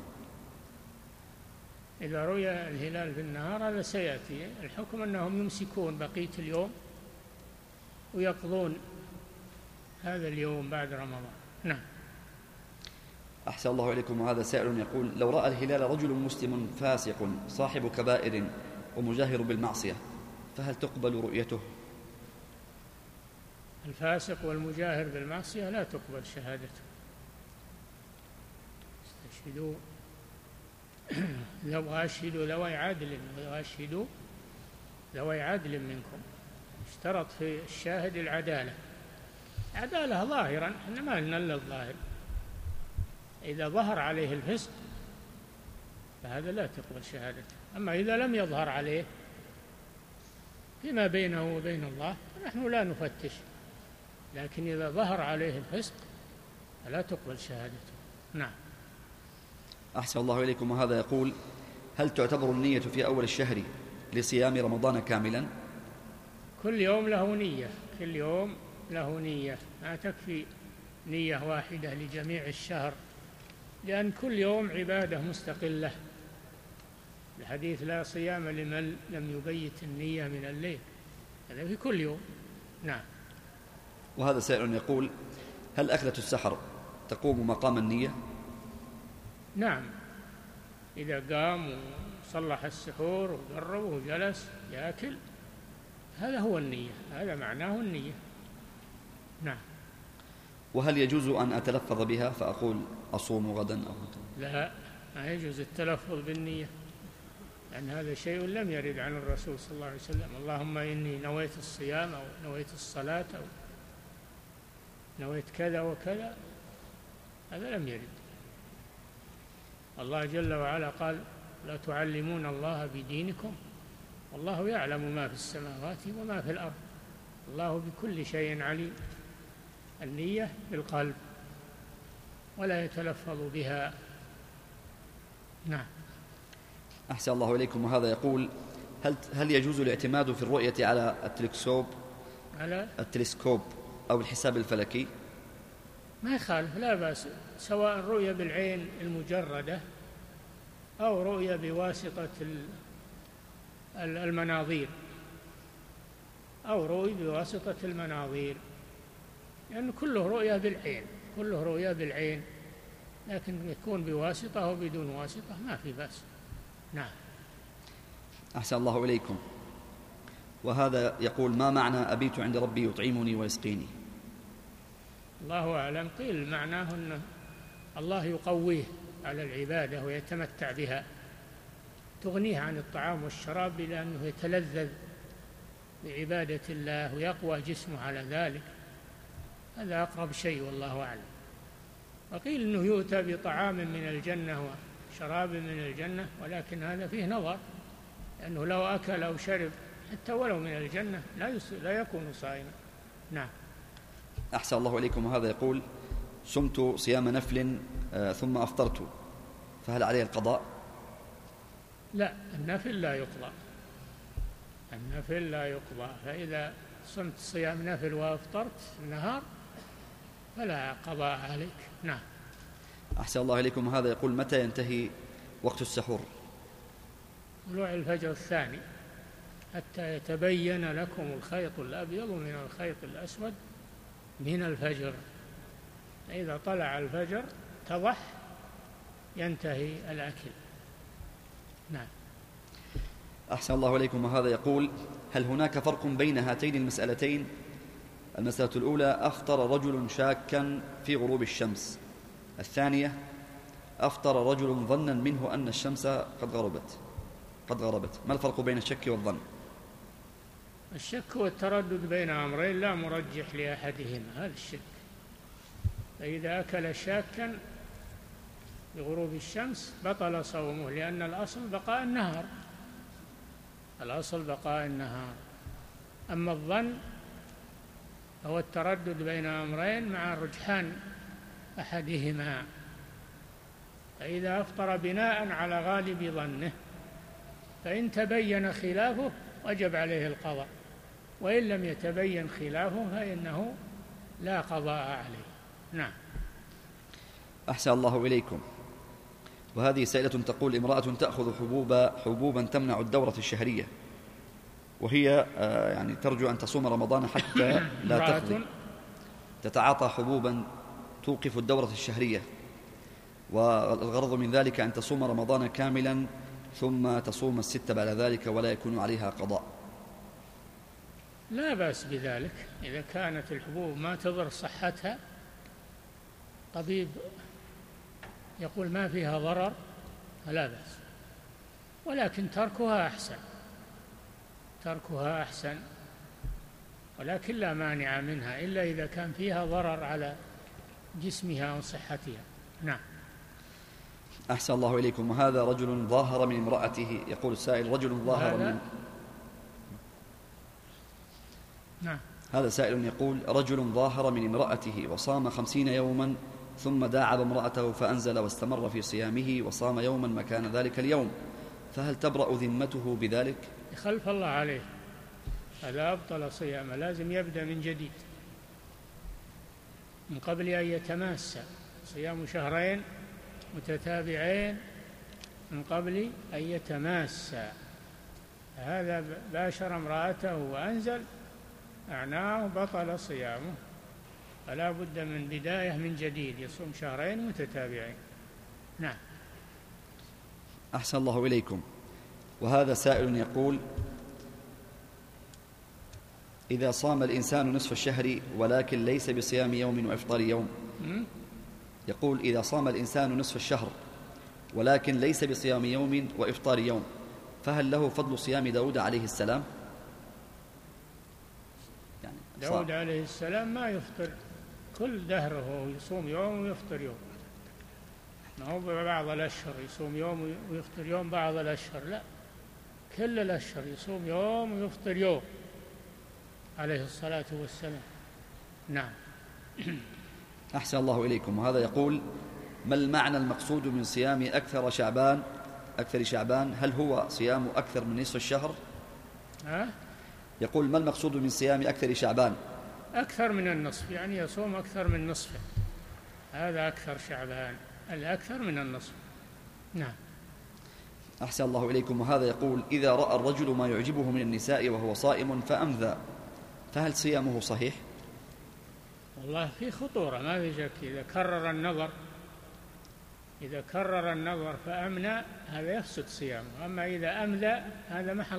إذا رؤي الهلال في النهار هذا سيأتي، الحكم أنهم يمسكون بقية اليوم ويقضون هذا اليوم بعد رمضان. نعم.
أحسن الله إليكم. وهذا سائل يقول: لو رأى الهلال رجل مسلم فاسق صاحب كبائر ومجاهر بالمعصية، فهل تقبل رؤيته؟
الفاسق والمجاهر بالمعصية لا تقبل شهادته. استشهدوا أشهدوا ذوي عدل منكم. اشترط في الشاهد العدالة، عدالة ظاهرا، احنا ما لنا إلا الظاهر، إذا ظهر عليه الفسق فهذا لا تقبل شهادته. أما إذا لم يظهر عليه فيما بينه وبين الله نحن لا نفتش، لكن إذا ظهر عليه الفسق فلا تقبل شهادته. نعم.
أحسن الله إليكم. وهذا يقول: هل تعتبر النية في أول الشهر لصيام رمضان كاملا؟
كل يوم له نية، كل يوم له نية، ما تكفي نية واحدة لجميع الشهر، لأن كل يوم عبادة مستقلة. الحديث: لا صيام لمن لم يبيت النية من الليل. هذا في كل يوم. نعم.
وهذا سائل يقول: هل أكلة السحر تقوم مقام النية؟
نعم، إذا قام وصلح السحور وقرب وجلس يأكل، هذا هو النية، هذا معناه النية. نعم.
وهل يجوز أن أتلفظ بها فأقول أصوم غدا أو
لا، ما يجوز التلفظ بالنية، لأن هذا شيء لم يرد عن الرسول صلى الله عليه وسلم. اللهم إني نويت الصيام أو نويت الصلاة أو نويت كذا وكذا، هذا لم يرد. الله جل وعلا قال: لا تعلمون الله بدينكم والله يعلم ما في السماوات وما في الأرض الله بكل شيء عليم. النية بالقلب ولا يتلفظ بها. نعم.
أحسن الله إليكم. وهذا يقول: هل يجوز الاعتماد في الرؤية على التلسكوب أو الحساب الفلكي؟
ما يخالف، لا بأس، سواء رؤية بالعين المجردة أو رؤية بواسطة المناظير، أو رؤية بواسطة المناظير، لأن كله رؤية بالعين، كله رؤية بالعين، لكن يكون بواسطة أو بدون واسطة ما في بأس. نعم.
أحسن الله إليكم. وهذا يقول: ما معنى أبيت عند ربي يطعمني ويسقيني؟
الله أعلم. قيل معناه أن الله يقويه على العبادة ويتمتع بها، تغنيه عن الطعام والشراب لأنه يتلذذ بعبادة الله ويقوى جسمه على ذلك. هذا أقرب شيء والله أعلم. وقيل أنه يؤتى بطعام من الجنة وشراب من الجنة، ولكن هذا فيه نظر، لأنه لو أكل أو شرب حتى ولو من الجنة لا يكون صائما. نعم.
أحسن الله إليكم. وهذا يقول: صمت صيام نفل ثم أفطرت، فهل عليه القضاء؟
لا، النفل لا يقضى، النفل لا يقضى. فإذا صمت صيام نفل وأفطرت النهار فلا قضاء عليك. نعم.
أحسن الله إليكم. وهذا يقول: متى ينتهي وقت السحور؟
طلوع الفجر الثاني حتى يتبين لكم الخيط الأبيض من الخيط الأسود من الفجر. إذا طلع الفجر اتضح ينتهي الأكل. نعم.
أحسن الله إليكم. وهذا يقول: هل هناك فرق بين هاتين المسألتين؟ المسألة الأولى: أفطر رجل شاكا في غروب الشمس. الثانية: أفطر رجل ظنا منه أن الشمس قد غربت. ما الفرق بين الشك والظن؟
الشك والتردد بين أمرين لا مرجح لأحدهما، هذا الشك. فإذا أكل شاكا بغروب الشمس بطل صومه، لأن الأصل بقاء النهار، الأصل بقاء النهار. أما الظن هو التردد بين أمرين مع رجحان أحدهما. فإذا أفطر بناء على غالب ظنه فإن تبين خلافه وجب عليه القضاء، وإن لم يتبين خلافه فإنه لا قضاء عليه. نعم.
أحسن الله إليكم. وهذه سائلة تقول: امرأة تأخذ حبوبا تمنع الدورة الشهرية، وهي يعني ترجو أن تصوم رمضان حتى لا تقضي، تتعاطى حبوبا توقف الدورة الشهرية، والغرض من ذلك أن تصوم رمضان كاملا ثم تصوم الستة بعد ذلك ولا يكون عليها قضاء.
لا بأس بذلك، إذا كانت الحبوب ما تضر صحتها، طبيب يقول ما فيها ضرر فلا بأس، ولكن تركها أحسن، ولكن لا مانع منها إلا إذا كان فيها ضرر على جسمها وصحتها. نعم.
أحسن الله إليكم. وهذا رجل ظاهر من امرأته، يقول السائل: رجل ظاهر من
نعم.
هذا سائل يقول: رجل ظاهر من امرأته وصام 50 يوما ثم داعب امرأته فأنزل واستمر في صيامه وصام يوما مكان ذلك اليوم، فهل تبرأ ذمته بذلك؟
يخلف الله عليه، هذا أبطل صيامه، لازم يبدأ من جديد من قبل أن يتماسى، صيام شهرين متتابعين من قبل أن يتماسى. هذا باشر امرأته وأنزل أعناه بطل صيامه، فلا بد من بداية من جديد، يصوم شهرين متتابعين. نعم.
أحسن الله إليكم. وهذا سائل يقول: إذا صام الإنسان نصف الشهر ولكن ليس بصيام يوم وإفطار يوم، يقول: إذا صام الإنسان نصف الشهر ولكن ليس بصيام يوم وإفطار يوم، فهل له فضل صيام داود عليه السلام؟
يعني داود عليه السلام ما يفطر كل دهره، يصوم يوم ويفطر يوم، ما هو بعض الأشهر يصوم يوم ويفطر يوم، بعض الأشهر لا، كل الأشهر يصوم يوم ويفطر يوم عليه الصلاة والسلام. نعم.
أحسن الله إليكم. وهذا يقول: ما المعنى المقصود من صيام أكثر شعبان؟ هل هو صيام أكثر من نصف الشهر؟ يقول: ما المقصود من صيام أكثر شعبان؟
أكثر من النصف، يعني يصوم أكثر من نصفه، هذا أكثر شعبان، الأكثر من النصف. نعم.
أحسن الله إليكم. وهذا يقول: إذا رأى الرجل ما يعجبه من النساء وهو صائم فأمذى، فهل صيامه صحيح؟
والله في خطورة، ما في شك. إذا كرر النظر فأمنى هذا يفسد صيامه، أما إذا أمذى هذا محل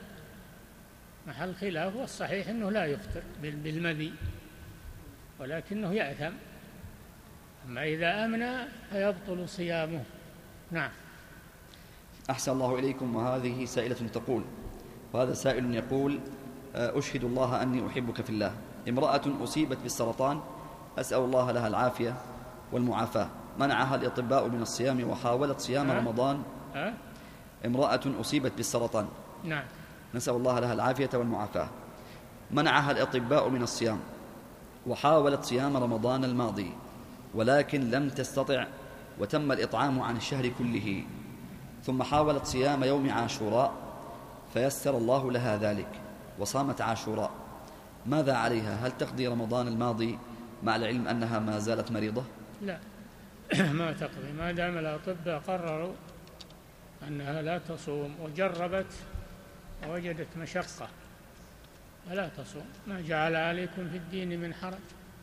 خلاف، والصحيح أنه لا يفطر بالمذي ولكنه يأثم، أما إذا أمنى فيبطل صيامه. نعم.
أحسن الله إليكم. وهذه سائلة تقول، وهذا سائل يقول: أشهد الله أني أحبك في الله، امرأة أصيبت بالسرطان، أسأل الله لها العافية والمعافاة، منعها الأطباء من الصيام وحاولت صيام رمضان. امرأة أصيبت بالسرطان،
نعم،
نسأل الله لها العافية والمعافاة، منعها الأطباء من الصيام وحاولت صيام رمضان الماضي ولكن لم تستطع، وتم الإطعام عن الشهر كله، ثم حاولت صيام يوم عاشوراء فيسر الله لها ذلك وصامت عاشوراء، ماذا عليها؟ هل تقضي رمضان الماضي مع العلم أنها ما زالت مريضة؟
لا، ما تقضي، ما دام الأطباء قرروا أنها لا تصوم وجربت ووجدت مشقة فلا تصوم. ما جعل عليكم في الدين من حرج،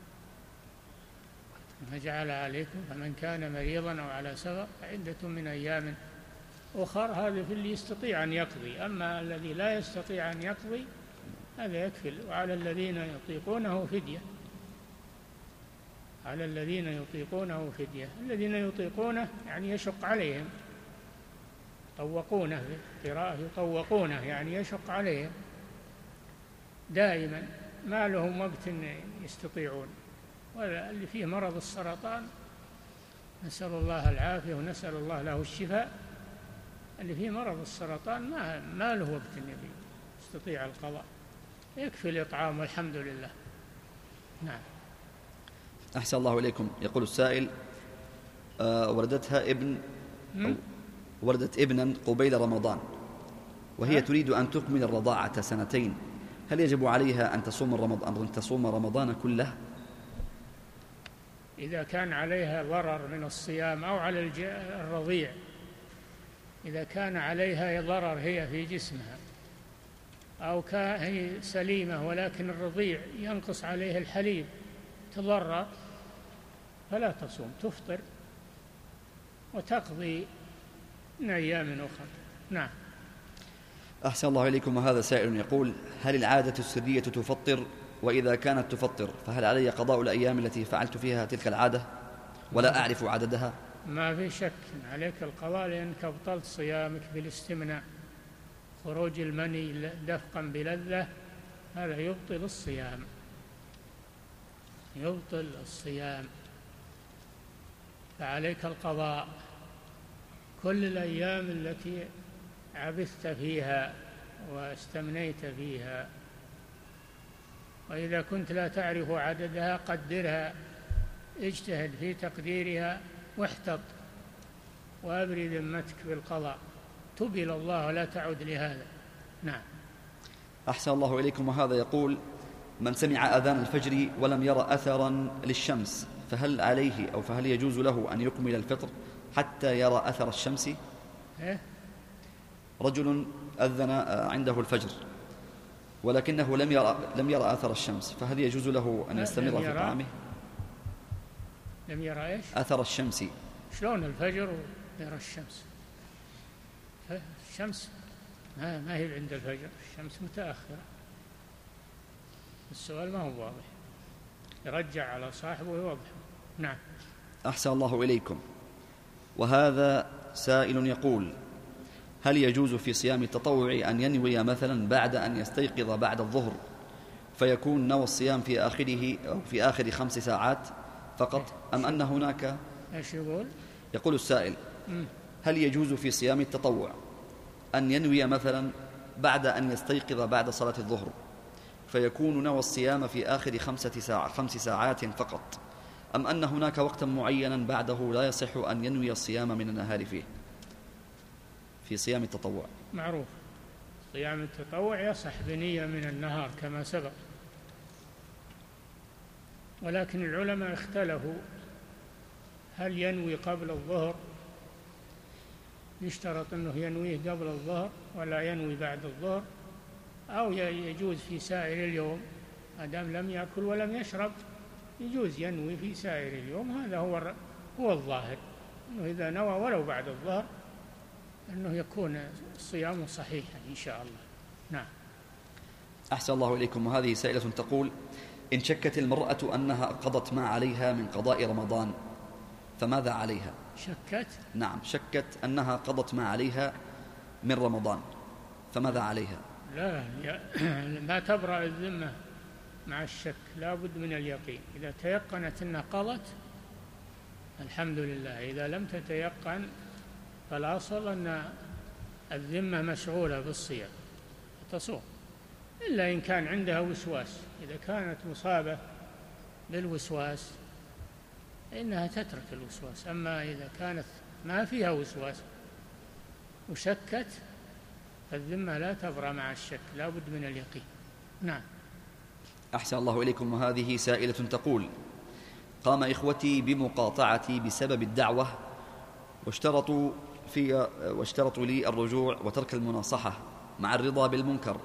ما جعل عليكم، فمن كان مريضا أو على سفر فعدة من أيام أخر، هذا في اللي يستطيع أن يقضي، أما الذي لا يستطيع أن يقضي هذا يكفل. وعلى الذين يطيقونه فدية، على الذين يطيقونه فدية، الذين يطيقونه يعني يشق عليهم، يطوقونه، في قراءة يطوقونه يعني يشق عليهم دائما، ما لهم وقت يستطيعون. واللي فيه مرض السرطان نسأل الله العافية ونسأل الله له الشفاء، اللي فيه مرض السرطان ما له وقت يستطيع القضاء، يكفي الإطعام والحمد لله. نعم.
أحسن الله إليكم. يقول السائل: ولدت ابنا قبيل رمضان وهي تريد أن تكمل الرضاعة 2 سنين، هل يجب عليها أن تصوم رمضان كله؟
إذا كان عليها ضرر من الصيام أو على الرضيع، إذا كان عليها ضرر هي في جسمها أو هي سليمة ولكن الرضيع ينقص عليه الحليب تضرر فلا تصوم، تفطر وتقضي من أيام أخرى. نعم.
أحسن الله إليكم. وهذا سائل يقول: هل العادة السرية تفطر؟ وإذا كانت تفطر فهل علي قضاء الأيام التي فعلت فيها تلك العادة ولا أعرف عددها؟
ما في شك عليك القضاء، لأنك أبطلت صيامك بالاستمناء، خروج المني دفقا بلذة هذا يبطل الصيام، فعليك القضاء كل الأيام التي عبثت فيها واستمنيت فيها. وإذا كنت لا تعرف عددها قدرها، اجتهد في تقديرها واحتط وأبري ذمتك بالقضاء، تب إلى الله ولا تعد لهذا. نعم.
أحسن الله إليكم. وهذا يقول: من سمع أذان الفجر ولم يرى أثرا للشمس فهل عليه أو فهل يجوز له أن يكمل الفطر حتى يرى أثر الشمس؟ رجل أذن عنده الفجر ولكنه لم يرى أثر الشمس، فهل يجوز له أن يستمر في طعامه؟
لم يرى إيش؟
أثر الشمس.
شلون الفجر ويرى الشمس؟ الشمس ما هي عند الفجر، الشمس متأخرة. السؤال ما هو واضح، يرجع على صاحبه ويوضح. نعم.
أحسن الله إليكم. وهذا سائل يقول: هل يجوز في صيام التطوع أن ينوي مثلا بعد أن يستيقظ بعد الظهر فيكون نوى الصيام في آخره أو في آخر 5 ساعات فقط، أم أن هناك؟
ايش يقول؟
يقول السائل: هل يجوز في صيام التطوع أن ينوي مثلا بعد أن يستيقظ بعد صلاة الظهر فيكون نوى الصيام في آخر 5 ساعات فقط، أم أن هناك وقتا معينا بعده لا يصح أن ينوي الصيام من النهار فيه في صيام التطوع؟
معروف صيام التطوع يصح بنية من النهار كما سبق، ولكن العلماء اختلفوا هل ينوي قبل الظهر، يشترط أنه ينويه قبل الظهر ولا ينوي بعد الظهر، أو يجوز في سائر اليوم ما دام لم يأكل ولم يشرب، يجوز ينوي في سائر اليوم. هذا هو الظاهر، أنه إذا نوى ولو بعد الظهر أنه يكون الصيام صحيحا إن شاء الله. نعم.
أحسن الله إليكم. وهذه سائلة تقول: إن شكت المرأة أنها قضت ما عليها من قضاء رمضان فماذا عليها؟
شكت؟
نعم، شكت أنها قضت ما عليها من رمضان فماذا عليها؟
لا ما تبرأ الذمة مع الشك، لا بد من اليقين. إذا تيقنت أنها قضت الحمد لله، إذا لم تتيقن فالأصل أن الذمة مشغولة بالصيام تصوم، إلا إن كان عندها وسواس. إذا كانت مصابة بالوسواس إنها تترك الوسواس، أما إذا كانت ما فيها وسواس وشكت فالذمة لا تبرأ مع الشك، لا بد من اليقين. نعم.
أحسن الله إليكم. وهذه سائلة تقول: قام إخوتي بمقاطعتي بسبب الدعوة واشترطوا لي الرجوع وترك المناصحة مع الرضا بالمنكر،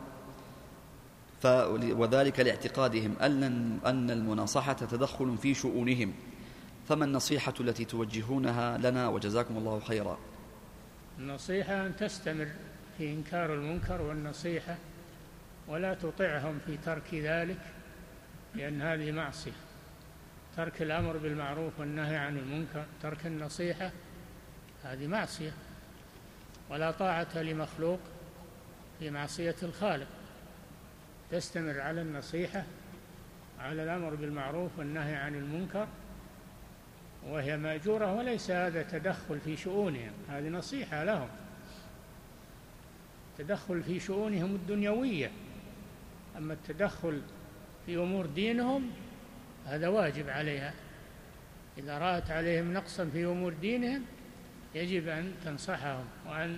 وذلك لاعتقادهم أن المناصحة تدخل في شؤونهم، فما النصيحة التي توجهونها لنا وجزاكم الله خيرا؟
النصيحة أن تستمر في إنكار المنكر والنصيحة، ولا تطعهم في ترك ذلك، لأن هذه معصية. ترك الأمر بالمعروف والنهي عن المنكر، ترك النصيحة، هذه معصية، ولا طاعة لمخلوق في معصية الخالق. تستمر على النصيحة، على الأمر بالمعروف والنهي عن المنكر، وهي مأجورة، وليس هذا تدخل في شؤونهم، هذه نصيحة لهم. تدخل في شؤونهم الدنيوية، أما التدخل في أمور دينهم هذا واجب عليها. إذا رأت عليهم نقصا في أمور دينهم يجب أن تنصحهم وأن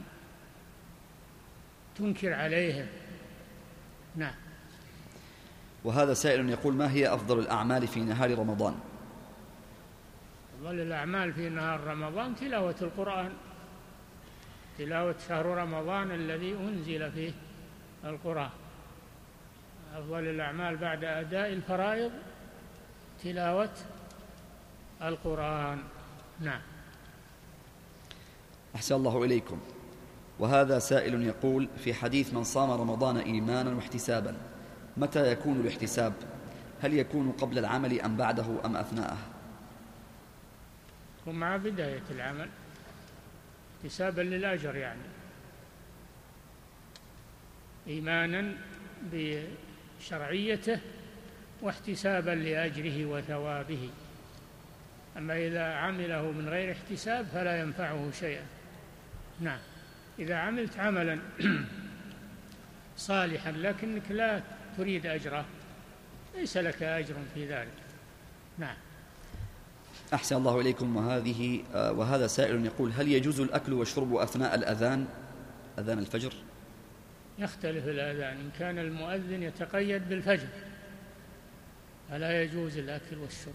تنكر عليهم. نعم.
وهذا سائل يقول: ما هي أفضل الأعمال في نهار رمضان؟
أفضل الأعمال في نهار رمضان تلاوة القرآن، تلاوة شهر رمضان الذي أنزل فيه القرآن. أفضل الأعمال بعد أداء الفرائض تلاوة القرآن. نعم.
أحسن الله إليكم. وهذا سائل يقول: في حديث من صام رمضان إيمانا واحتسابا، متى يكون الاحتساب؟ هل يكون قبل العمل أم بعده أم أثناءه؟
ومع بداية العمل، احتسابا للأجر، يعني إيمانا بشرعيته واحتسابا لأجره وثوابه. أما إذا عمله من غير احتساب فلا ينفعه شيئا. نعم. إذا عملت عملا صالحا لكنك لا تريد أجره ليس لك أجر في ذلك. نعم.
أحسن الله إليكم. وهذا سائل يقول: هل يجوز الأكل والشرب أثناء أذان الفجر؟
يختلف الأذان. إن كان المؤذن يتقيد بالفجر فلا يجوز الأكل والشرب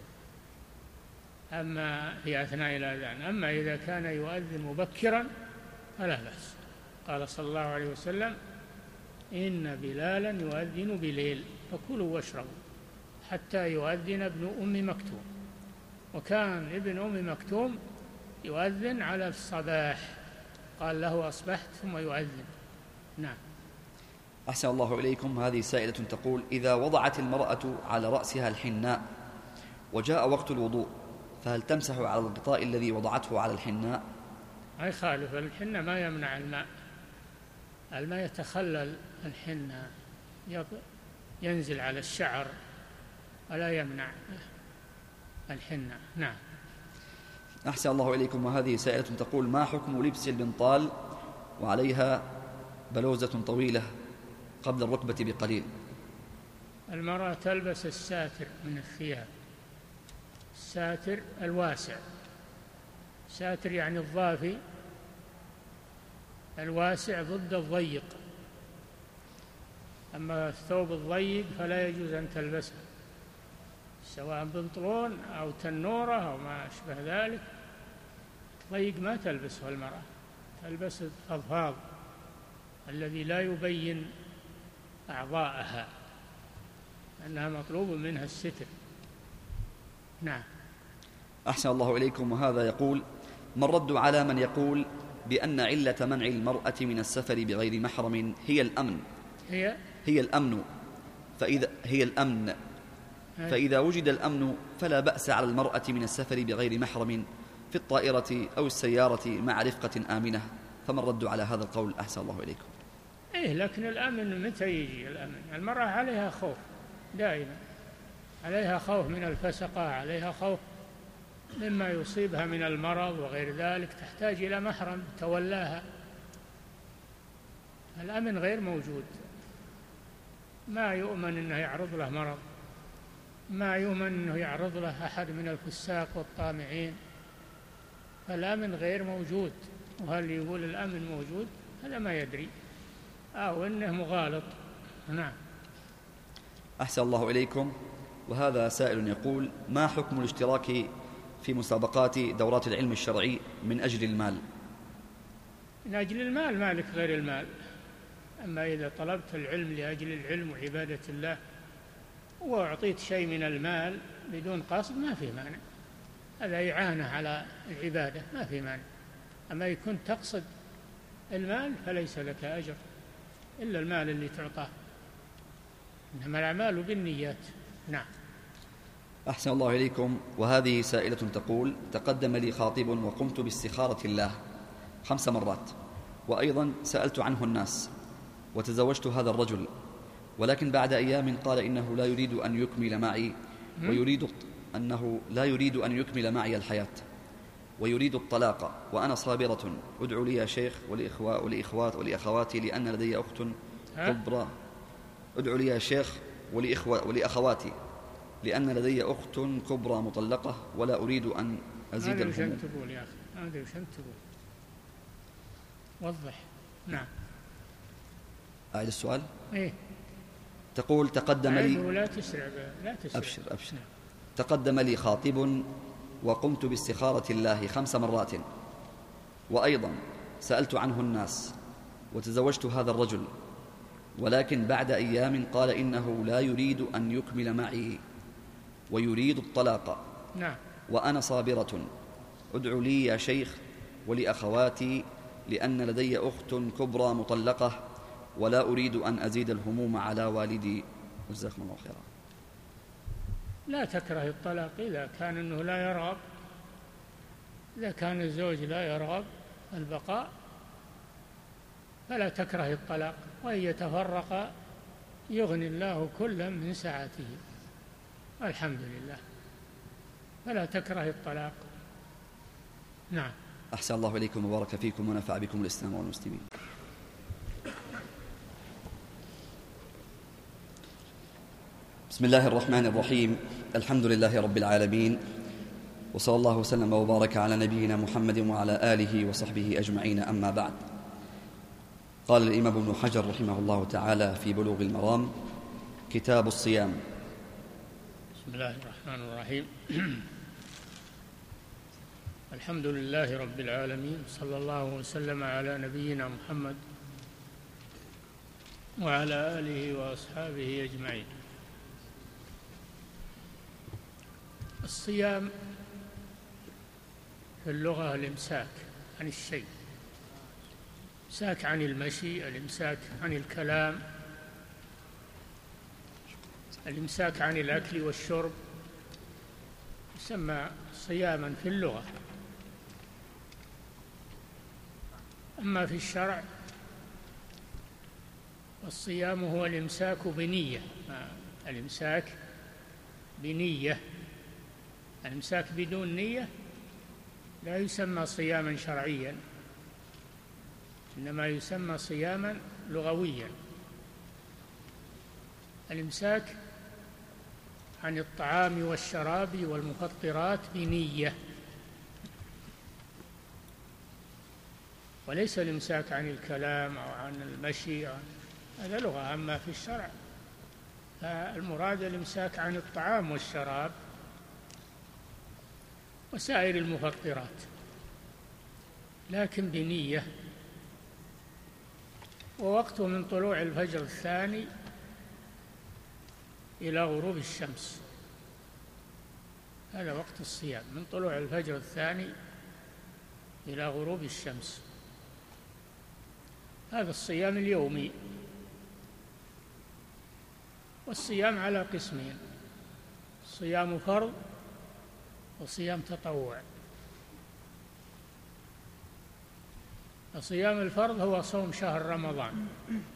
أما في أثناء الأذان. أما إذا كان يؤذن مبكرا فلا بأس. قال صلى الله عليه وسلم: إن بلالا يؤذن بليل فكلوا واشربوا حتى يؤذن ابن أم مكتوم. وكان ابن أم مكتوم يؤذن على الصباح، قال له: أصبحت، ثم يؤذن. نعم.
أحسن الله إليكم. هذه سائلة تقول: إذا وضعت المرأة على رأسها الحناء وجاء وقت الوضوء فهل تمسح على الغطاء الذي وضعته على الحناء؟
ما يخالف. الحناء ما يمنع الماء يتخلل الحناء، ينزل على الشعر ولا يمنع الحناء. نعم.
أحسن الله إليكم. وهذه سائلة تقول: ما حكم لبس البنطال وعليها بلوزة طويلة قبل الركبة بقليل؟
المرأة تلبس الساتر من الثياب، الساتر الواسع. ساتر يعني الضافي الواسع ضد الضيق. أما الثوب الضيق فلا يجوز أن تلبسه، سواء بنطلون أو تنورة أو ما أشبه ذلك. ضيق ما تلبسه المرأة، تلبس الفضفاض الذي لا يبين أعضاءها، أنها مطلوب منها الستر. نعم.
أحسن الله إليكم. وهذا يقول: ما الرد على من يقول بأن علة منع المرأة من السفر بغير محرم هي الأمن؟ هي الأمن. فإذا وجد الأمن فلا بأس على المرأة من السفر بغير محرم في الطائرة أو السيارة مع رفقة آمنة. فما الرد على هذا القول؟ أحسن الله إليكم.
لكن الأمن متى يجي الأمن؟ المرأة عليها خوف دائما، عليها خوف من الفسقة، عليها خوف مما يصيبها من المرض وغير ذلك، تحتاج إلى محرم تولاها. الأمن غير موجود، ما يؤمن أنه يعرض له مرض، ما يؤمن أنه يعرض له أحد من الفساق والطامعين، فالأمن غير موجود. وهل يقول الأمن موجود؟ هذا ما يدري، أو إنه مغالط. نعم.
أحسن الله إليكم. وهذا سائل يقول: ما حكم الاشتراك في مسابقات دورات العلم الشرعي من أجل المال؟
من أجل المال مالك غير المال. أما إذا طلبت العلم لأجل العلم وعبادة الله وأعطيت شيء من المال بدون قصد ما في مانع، هذا إعانة على العبادة، ما في مانع. أما يكون تقصد المال فليس لك أجر إلا المال اللي تعطاه، إنما الأعمال بالنيات. نعم.
أحسن الله إليكم. وهذه سائلة تقول: تقدم لي خاطب وقمت باستخارة الله 5 مرات، وأيضا سألت عنه الناس، وتزوجت هذا الرجل، ولكن بعد أيام قال إنه لا يريد أن يكمل معي، لا يريد أن يكمل معي الحياة، ويريد الطلاق، وأنا صابرة. ادعوا لي يا شيخ ولأخواتي لأن لدي أخت كبرى. ادعوا لي يا شيخ ولأخواتي لأن لدي أخت كبرى مطلقة ولا أريد أن أزيد الهموم.
هذا وش أنت تقول يا أخي؟ هذا وش أنت تقول؟ وضح. نعم.
أعيد السؤال.
إيه؟
تقول: تقدم لي،
لا تسرع.
أبشر. تقدم لي خاطب وقمت باستخارة الله 5 مرات، وأيضا سألت عنه الناس، وتزوجت هذا الرجل، ولكن بعد أيام قال إنه لا يريد أن يكمل معي ويريد الطلاق.
نعم.
وأنا صابرة. ادعوا لي يا شيخ ولأخواتي لأن لدي أخت كبرى مطلقة ولا أريد أن أزيد الهموم على والدي. جزاكم الله خيرا.
لا تكره الطلاق إذا كان أنه لا يرغب، إذا كان الزوج لا يرغب البقاء فلا تكره الطلاق، وإن يتفرق يغني الله كلا من سعته، الحمد لله، فلا تكره الطلاق. نعم.
أحسن الله إليكم وبارك فيكم ونفع بكم الإسلام والمسلمين. بسم الله الرحمن الرحيم. الحمد لله رب العالمين، وصلى الله وسلم وبارك على نبينا محمد وعلى آله وصحبه أجمعين، أما بعد. قال الإمام ابن حجر رحمه الله تعالى في بلوغ المرام: كتاب الصيام.
بسم الله الرحمن الرحيم. الحمد لله رب العالمين، صلى الله وسلم على نبينا محمد وعلى آله وأصحابه أجمعين. الصيام في اللغة الإمساك عن الشيء، الإمساك عن المشي، الإمساك عن الكلام، الإمساك عن الأكل والشرب، يسمى صياما في اللغة. أما في الشرع الصيام هو الإمساك بنية، الإمساك بنية. الإمساك بدون نية لا يسمى صياما شرعيا، إنما يسمى صياما لغويا. الإمساك عن الطعام والشراب والمفطرات بنية، وليس الإمساك عن الكلام أو عن المشي، هذا لغة. أما في الشرع فالمراد الإمساك عن الطعام والشراب وسائر المفطرات، لكن بنية. ووقته من طلوع الفجر الثاني إلى غروب الشمس، هذا وقت الصيام، من طلوع الفجر الثاني إلى غروب الشمس. هذا الصيام اليومي. والصيام على قسمين: صيام فرض وصيام تطوع. صيام الفرض هو صوم شهر رمضان،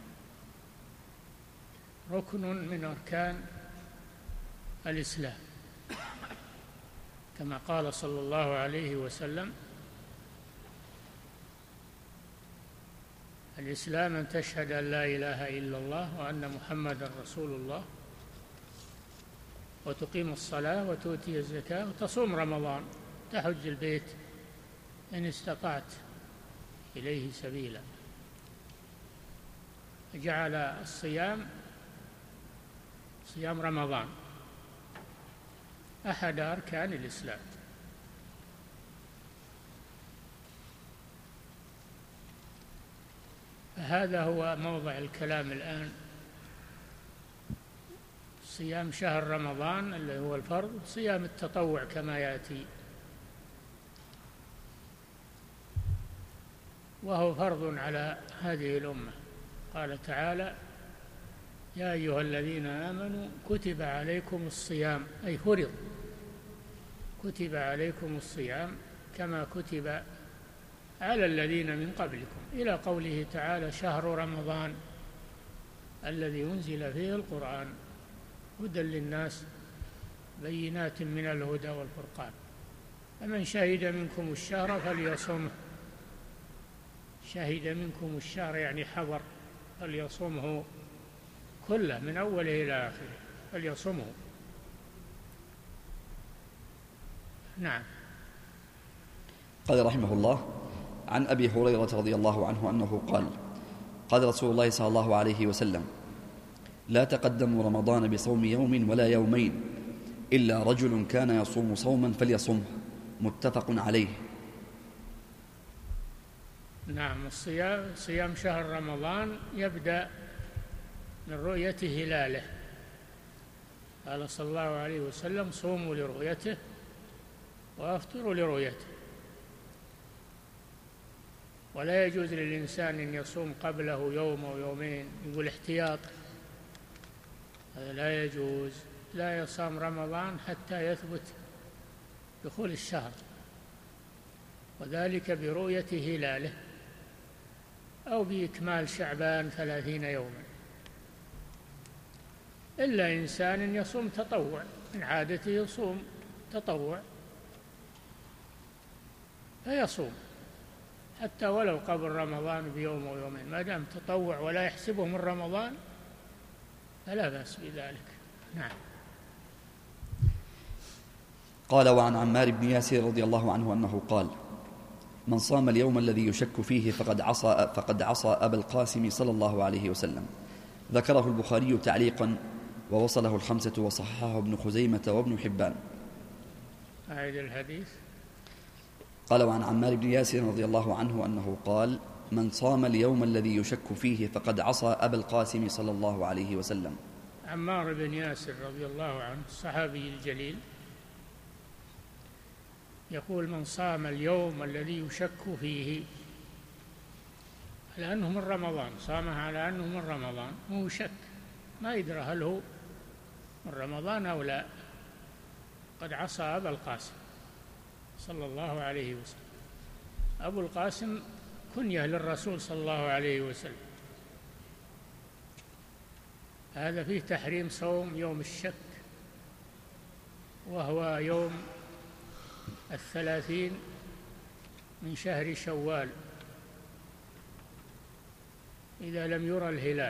ركن من أركان الإسلام، كما قال صلى الله عليه وسلم: الإسلام أن تشهد أن لا إله إلا الله وأن محمدا رسول الله، وتقيم الصلاة وتؤتي الزكاة وتصوم رمضان، تحج البيت إن استطعت إليه سبيلا. جعل الصيام صيام رمضان أحد أركان الإسلام. فهذا هو موضع الكلام الآن: صيام شهر رمضان اللي هو الفرض، صيام التطوع كما يأتي، وهو فرض على هذه الأمة. قال تعالى: يا أيها الذين آمنوا كتب عليكم الصيام، أي فرض، كتب عليكم الصيام كما كتب على الذين من قبلكم، إلى قوله تعالى: شهر رمضان الذي أنزل فيه القرآن هدى للناس بينات من الهدى والفرقان، فمن شهد منكم الشهر فليصمه. شهد منكم الشهر يعني حضر، فليصمه كله من أوله إلى آخره، فليصمه. نعم.
قال رحمه الله: عن أبي هريرة رضي الله عنه أنه قال: قال رسول الله صلى الله عليه وسلم: لا تقدموا رمضان بصوم يوم ولا يومين إلا رجل كان يصوم صوما فليصمه، متفق عليه.
نعم. صيام شهر رمضان يبدأ من رؤية هلاله، قال صلى الله عليه وسلم: صوموا لرؤيته وأفطروا لرؤيته. ولا يجوز للإنسان أن يصوم قبله يوم أو يومين، يقول احتياط، هذا لا يجوز. لا يصام رمضان حتى يثبت دخول الشهر، وذلك برؤية هلاله أو بإكمال شعبان 30 يوما، إلا إنسان يصوم تطوع، من عادته يصوم تطوع فيصوم حتى ولو قبل رمضان بيوم أو يومين، ما دام تطوع ولا يحسبه من رمضان فلا بأس بذلك. نعم.
قال: وعن عمار بن ياسر رضي الله عنه أنه قال: من صام اليوم الذي يشك فيه فقد عصى أبا القاسم صلى الله عليه وسلم. ذكره البخاري تعليقا ووصله الخمسة وصححه ابن خزيمة وابن حبان.
أعيد الحديث.
قال: وعن عمار بن ياسر رضي الله عنه أنه قال: من صام اليوم الذي يشك فيه فقد عصى أبا القاسم صلى الله عليه وسلم.
عمار بن ياسر رضي الله عنه الصحابي الجليل يقول: من صام اليوم الذي يشك فيه، على أنه من رمضان، صامها على أنه من رمضان، هو شك ما يدرى هل هو من رمضان أو لا، قد عصى أبا القاسم صلى الله عليه وسلم. أبو القاسم كنية للرسول صلى الله عليه وسلم. هذا فيه تحريم صوم يوم الشك، وهو يوم 30 من شهر شوال إذا لم يرى الهلال،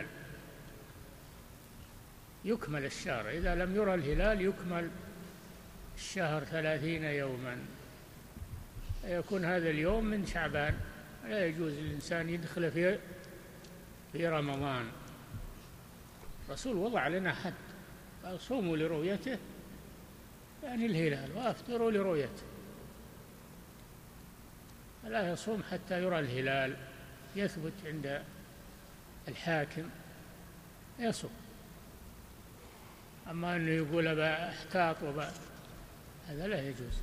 يكمل الشهر. إذا لم يرى الهلال يكمل الشهر 30 يوما، يكون هذا اليوم من شعبان. لا يجوز للإنسان يدخل في رمضان. الرسول وضع لنا حد، قال: صوموا لرؤيته، يعني الهلال، وأفطروا لرؤيته. لا يصوم حتى يرى الهلال، يثبت عند الحاكم يصوم. أما أنه يقول بأحتاط هذا لا يجوز.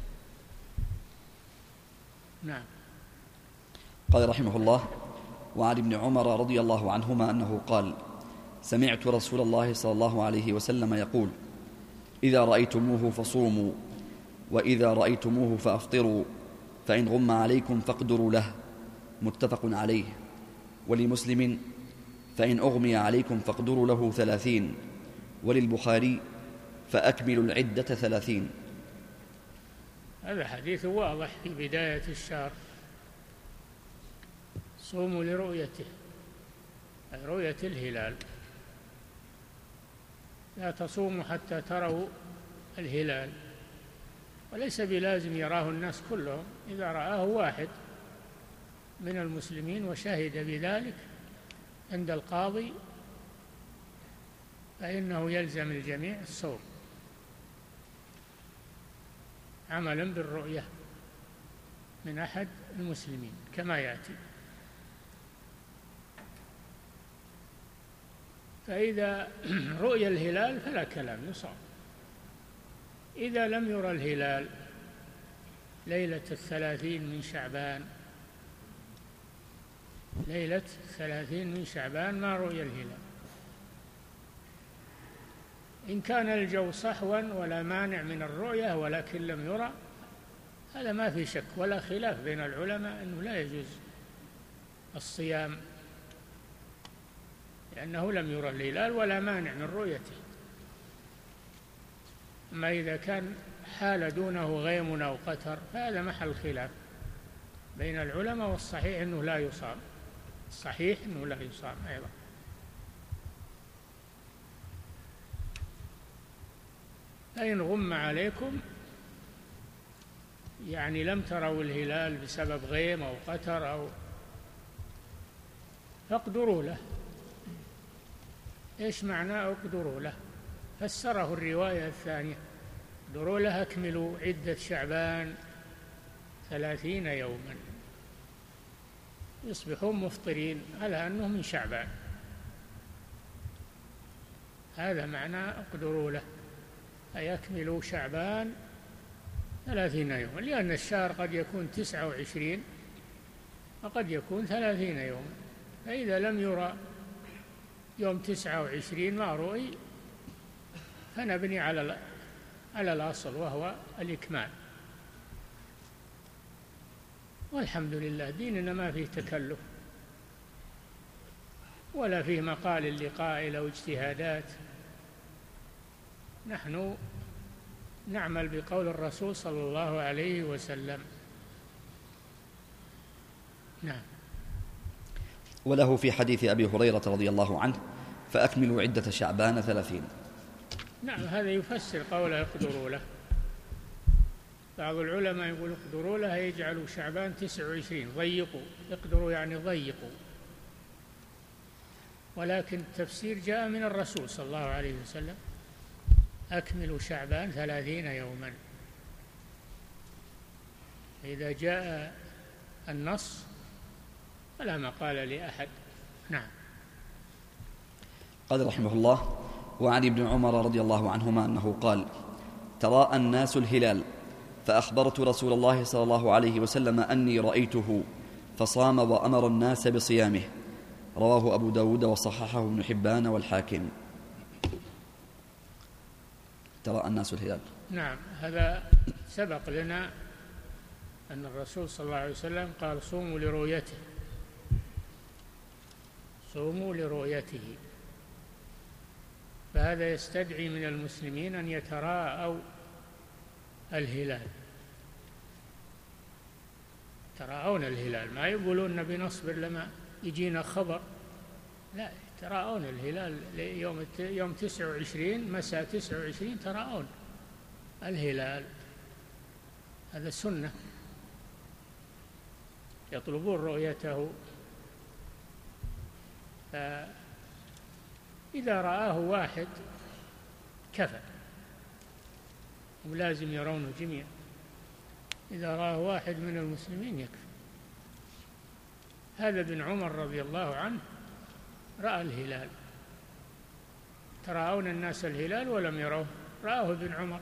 نعم.
قال رحمه الله: وعن ابن عمر رضي الله عنهما أنه قال: سمعت رسول الله صلى الله عليه وسلم يقول: إذا رأيتموه فصوموا، وإذا رأيتموه فأفطروا، فإن غم عليكم فاقدروا له. متفق عليه. ولمسلم: فإن أغمي عليكم فاقدروا له 30. وللبخاري: فأكملوا العدة 30.
هذا حديث واضح في بداية الشهر: صوموا لرؤيته، رؤية الهلال. لا تصوموا حتى تروا الهلال، وليس بلازم يراه الناس كلهم. إذا رآه واحد من المسلمين وشهد بذلك عند القاضي فإنه يلزم الجميع الصوم عملا بالرؤية من أحد المسلمين كما يأتي. فإذا رؤي الهلال فلا كلام، يصام. إذا لم يرى الهلال ليلة 30 من شعبان، ليلة 30 من شعبان ما رؤي الهلال، إن كان الجو صحوا ولا مانع من الرؤية ولكن لم يرى، هذا ما في شك ولا خلاف بين العلماء أنه لا يجوز الصيام، لأنه لم يرى الهلال ولا مانع من رؤيته. أما إذا كان حال دونه غيم أو قتر فهذا محل خلاف بين العلماء، والصحيح أنه لا يصام، الصحيح أنه لا يصام أيضا. فإن غم عليكم يعني لم تروا الهلال بسبب غيم أو قتر أو فاقدروا له. إيش معنى اقدروا له؟ فسره الرواية الثانية: اقدروا له أكملوا عدة شعبان 30 يوما، يصبحون مفطرين على أنه من شعبان. هذا معنى اقدروا له، أي أكملوا شعبان 30 يوما، لأن الشهر قد يكون 29 وقد يكون 30 يوما. فإذا لم يرى يوم 29 ما رؤي فنبني على الأصل وهو الإكمال. والحمد لله ديننا ما فيه تكلف ولا فيه مقال لقائل أو اجتهادات، نحن نعمل بقول الرسول صلى الله عليه وسلم. نعم.
وله في حديث أبي هريرة رضي الله عنه: فأكملوا عدة شعبان 30.
نعم، هذا يفسر قوله اقدروا له. بعض العلماء يقول اقدروا له يجعلوا شعبان 29، ضيقوا، اقدروا يعني ضيقوا، ولكن التفسير جاء من الرسول صلى الله عليه وسلم: أكملوا شعبان 30 يوما. إذا جاء النص فلا مقال لأحد. نعم.
قال رحمه الله: وعن ابن عمر رضي الله عنهما أنه قال: تراءى الناس الهلال فأخبرت رسول الله صلى الله عليه وسلم أني رأيته فصام وأمر الناس بصيامه. رواه أبو داود وصححه ابن حبان والحاكم. تراءى الناس الهلال.
نعم، هذا سبق لنا أن الرسول صلى الله عليه وسلم قال: صوموا لرؤيته، صوموا لرؤيته. فهذا يستدعي من المسلمين أن يتراءوا الهلال، يتراءون الهلال، ما يقولون نبي نصبر لما يجينا خبر، لا، يتراءون الهلال يوم 29 مساء 29 تراءون الهلال، هذا سنة، يطلبون رؤيته. فإذا رآه واحد كفى، ولازم يرونه جميعا. إذا رآه واحد من المسلمين يكفي. هذا ابن عمر رضي الله عنه رأى الهلال، تراءون الناس الهلال ولم يروه، رآه ابن عمر،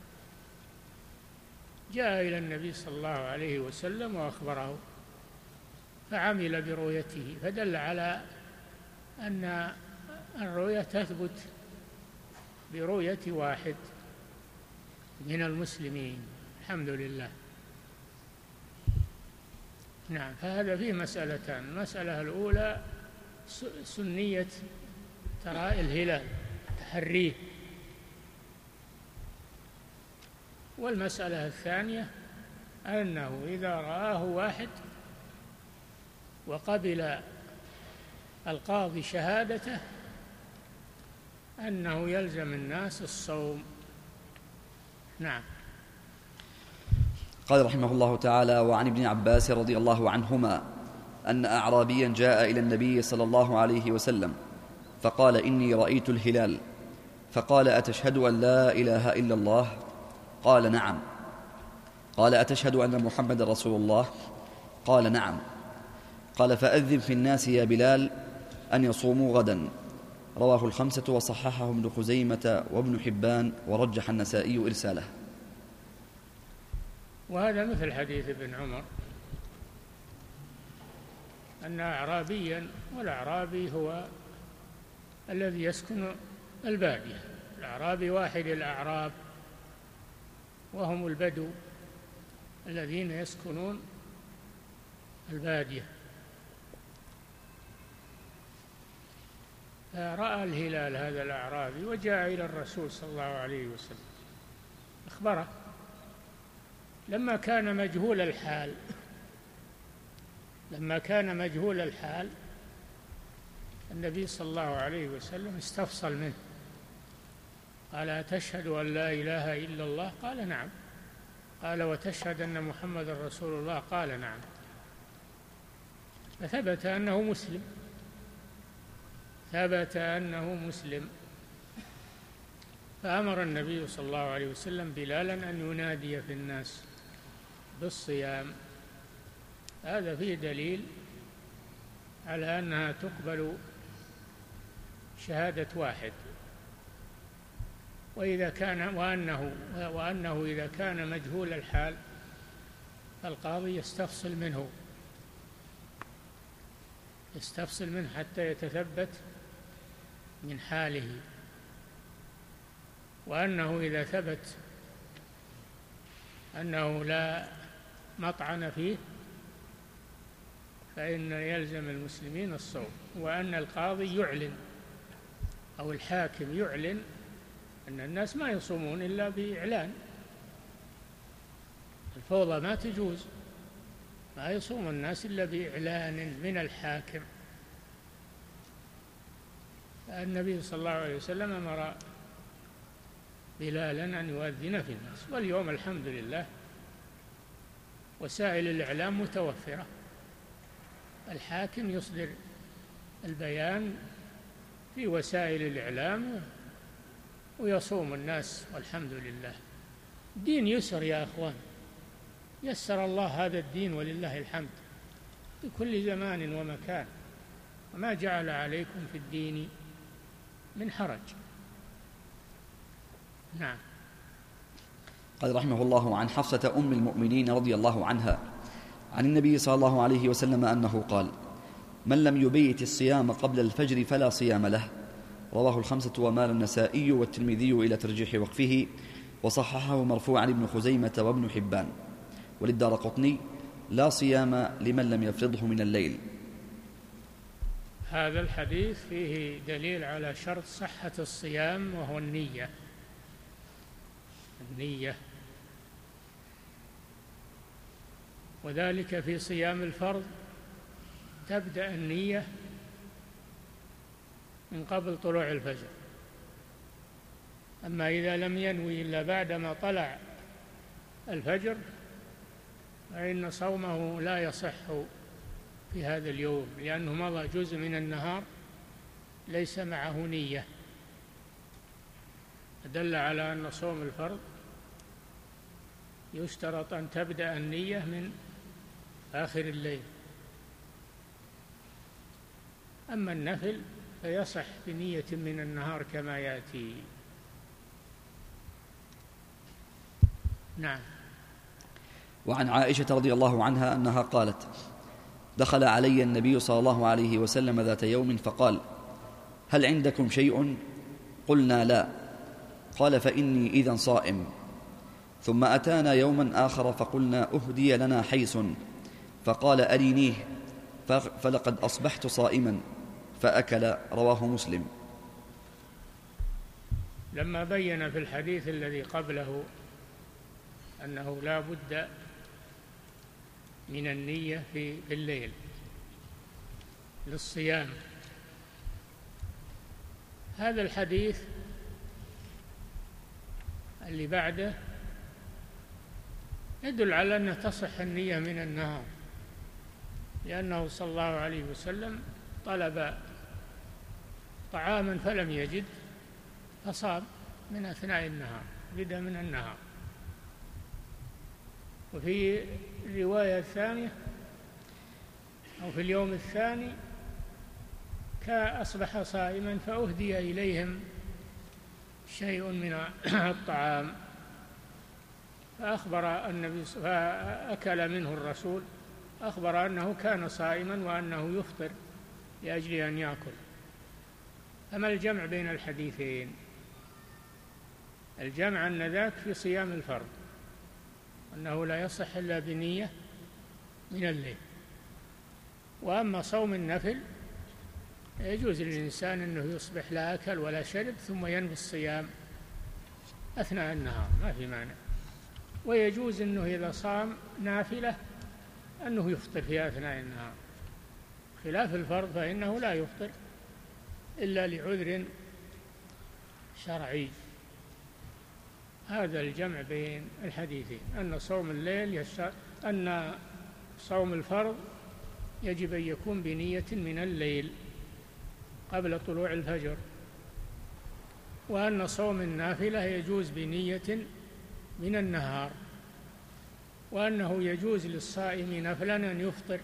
جاء إلى النبي صلى الله عليه وسلم وأخبره، فعمل برؤيته، فدل على أن الرؤية تثبت برؤية واحد من المسلمين، الحمد لله. نعم. فهذا فيه مسألتان: المسألة الأولى سنية تراء الهلال، تحريه، والمسألة الثانية أنه إذا رآه واحد وقبل القاضي شهادته أنه يلزم الناس الصوم. نعم.
قال رحمه الله تعالى: وعن ابن عباس رضي الله عنهما أن أعرابيا جاء إلى النبي صلى الله عليه وسلم فقال: إني رأيت الهلال. فقال: أتشهد أن لا إله إلا الله؟ قال: نعم. قال: أتشهد أن محمد رسول الله؟ قال: نعم. قال: فأذن في الناس يا بلال أن يصوموا غدا. رواه الخمسة وصححه ابن خزيمة وابن حبان ورجح النسائي إرساله.
وهذا مثل حديث ابن عمر، أن أعرابيا، والأعرابي هو الذي يسكن البادية، الأعرابي واحد الأعراب، وهم البدو الذين يسكنون البادية. فرأى الهلال هذا الأعرابي وجاء إلى الرسول صلى الله عليه وسلم أخبره. لما كان مجهول الحال النبي صلى الله عليه وسلم استفصل منه، قال: أتشهد أن لا إله إلا الله؟ قال: نعم. قال: وتشهد أن محمد رسول الله؟ قال: نعم. فثبت أنه مسلم، فأمر النبي صلى الله عليه وسلم بلالا أن ينادي في الناس بالصيام. هذا فيه دليل على أنها تقبل شهادة واحد، وأنه إذا كان مجهول الحال فالقاضي يستفصل منه حتى يتثبت من حاله، وأنه إذا ثبت أنه لا مطعن فيه فإن يلزم المسلمين الصوم، وأن القاضي يعلن أو الحاكم يعلن أن الناس ما يصومون إلا بإعلان، الفوضى ما تجوز، ما يصوم الناس إلا بإعلان من الحاكم. النبي صلى الله عليه وسلم أمر بلالا أن يؤذن في الناس. واليوم الحمد لله وسائل الإعلام متوفرة، الحاكم يصدر البيان في وسائل الإعلام ويصوم الناس والحمد لله. دين يسر يا أخوان، يسر الله هذا الدين ولله الحمد في كل زمان ومكان، وما جعل عليكم في الدين من حرج. نعم.
قال رحمه الله: عن حفصة أم المؤمنين رضي الله عنها عن النبي صلى الله عليه وسلم أنه قال: من لم يبيت الصيام قبل الفجر فلا صيام له. رواه الخمسة ومال النسائي والترمذي إلى ترجيح وقفه، وصححه مرفوعا ابن خزيمة وابن حبان. وللدارقطني: لا صيام لمن لم يفرضه من الليل.
هذا الحديث فيه دليل على شرط صحة الصيام، وهو النية. وذلك في صيام الفرض تبدأ النية من قبل طلوع الفجر، أما إذا لم ينوي إلا بعدما طلع الفجر فإن صومه لا يصح في هذا اليوم، لأنه مضى جزء من النهار ليس معه نية. دل على أن صوم الفرض يشترط أن تبدأ النية من آخر الليل، أما النفل فيصح بنية من النهار كما يأتي. نعم.
وعن عائشة رضي الله عنها أنها قالت: دخل علي النبي صلى الله عليه وسلم ذات يوم فقال: هل عندكم شيء؟ قلنا لا. قال: فإني إذن صائم. ثم أتانا يوما آخر فقلنا: أهدي لنا حيس. فقال: أرينيه. فلقد أصبحت صائما، فأكل. رواه مسلم.
لما بين في الحديث الذي قبله أنه لا بد من النية في الليل للصيام، هذا الحديث اللي بعده يدل على أنه تصح النية من النهار، لأنه صلى الله عليه وسلم طلب طعاما فلم يجد فصام من أثناء النهار، بدأ من النهار. وفي الرواية الثانية أو في اليوم الثاني أصبح صائما فأهدي إليهم شيء من الطعام فأكل منه الرسول، أخبر أنه كان صائما وأنه يفطر لأجل أن يأكل. أما الجمع بين الحديثين، الجمع أن ذاك في صيام الفرض أنه لا يصح إلا بنية من الليل، وأما صوم النفل يجوز للإنسان أنه يصبح لا أكل ولا شرب ثم ينوي الصيام أثناء النهار، ما في مانع. ويجوز أنه إذا صام نافلة أنه يفطر في أثناء النهار، خلاف الفرض فإنه لا يفطر إلا لعذر شرعي. هذا الجمع بين الحديثين، أن صوم الفرض يجب أن يكون بنية من الليل قبل طلوع الفجر، وأن صوم النافلة يجوز بنية من النهار، وأنه يجوز للصائم نفلا أن يفطر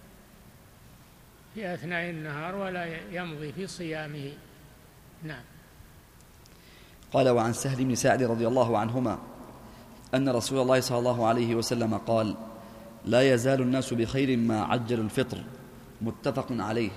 في أثناء النهار ولا يمضي في صيامه. نعم.
قال: وعن سهل بن سعد رضي الله عنهما أن رسول الله صلى الله عليه وسلم قال: لا يزال الناس بخير ما عجلوا الفطر. متفق عليه.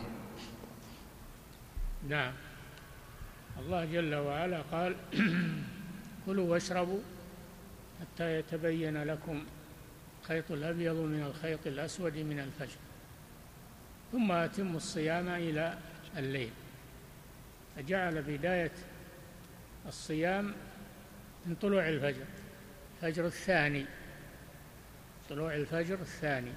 نعم. الله جل وعلا قال: كلوا واشربوا حتى يتبين لكم الخيط الأبيض من الخيط الأسود من الفجر ثم أتموا الصيام إلى الليل. فجعل بداية الصيام من طلوع الفجر، الفجر الثاني، طلوع الفجر الثاني،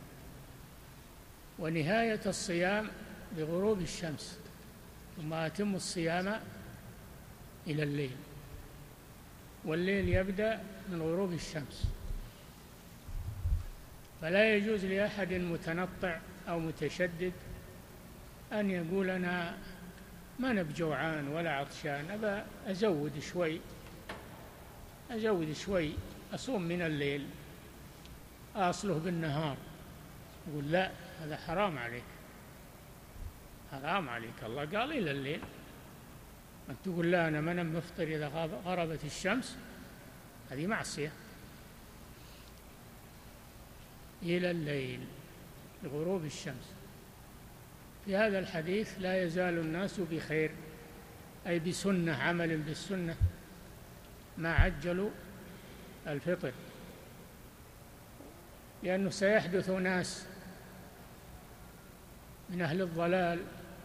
ونهاية الصيام بغروب الشمس، ثم أتموا الصيام إلى الليل. والليل يبدأ من غروب الشمس. فلا يجوز لأحد متنطع أو متشدد أن يقول أنا ما نبجوعان ولا عطشان، أبا أزود شوي أصوم من الليل أصله بالنهار. يقول لا، هذا حرام عليك، حرام عليك، الله قال إلى الليل. أن تقول لا أنا ما مفطر إذا غربت الشمس، هذه معصية. إلى الليل لغروب الشمس. في هذا الحديث لا يزال الناس بخير، أي بسنة، عمل بالسنة، ما عجلوا الفطر، لأنه سيحدث ناس من أهل الضلال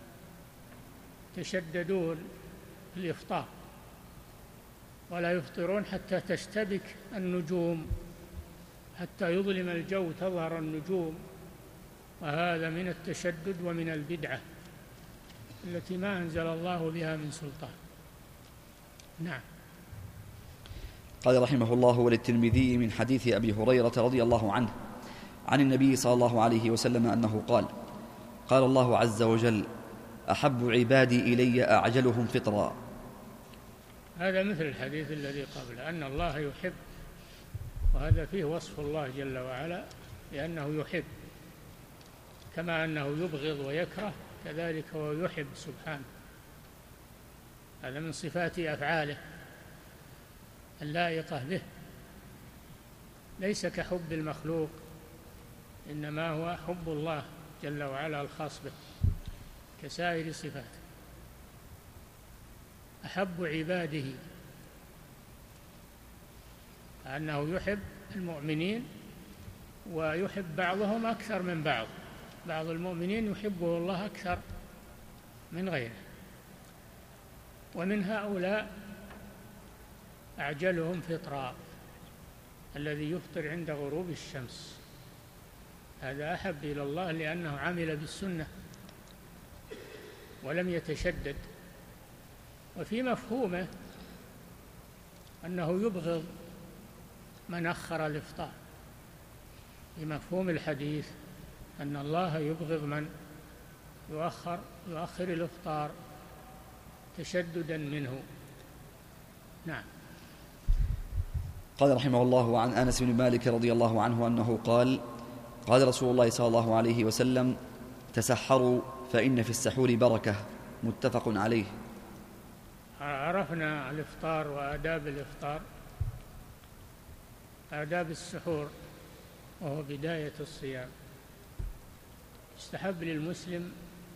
تشددون في الإفطار ولا يفطرون حتى تشتبك النجوم، حتى يظلم الجو تظهر النجوم، وهذا من التشدد ومن البدعة التي ما أنزل الله بها من سلطان. نعم.
قال رحمه الله: وللترمذي من حديث أبي هريرة رضي الله عنه عن النبي صلى الله عليه وسلم أنه قال: قال الله عز وجل: أحب عبادي إلي أعجلهم فطرا.
هذا مثل الحديث الذي قبله، أن الله يحب، وهذا فيه وصف الله جل وعلا لأنه يحب، كما أنه يبغض ويكره كذلك هو يحب سبحانه. هذا من صفات أفعاله اللائقة به، ليس كحب المخلوق، إنما هو حب الله جل وعلا الخاص به كسائر صفاته. أحب عباده، أنه يحب المؤمنين ويحب بعضهم أكثر من بعض، بعض المؤمنين يحبه الله أكثر من غيره. ومن هؤلاء أعجلهم فطرا، الذي يفطر عند غروب الشمس، هذا أحب إلى الله لأنه عمل بالسنة ولم يتشدد. وفي مفهومه أنه يبغض من أخر الإفطار، في مفهوم الحديث أن الله يبغض من يؤخر الإفطار تشددا منه. نعم.
قال رحمه الله: عن أنس بن مالك رضي الله عنه أنه قال: قال رسول الله صلى الله عليه وسلم: تسحروا فإن في السحور بركة. متفق عليه.
عرفنا الإفطار وآداب الإفطار. آداب السحور وهو بداية الصيام. يستحب للمسلم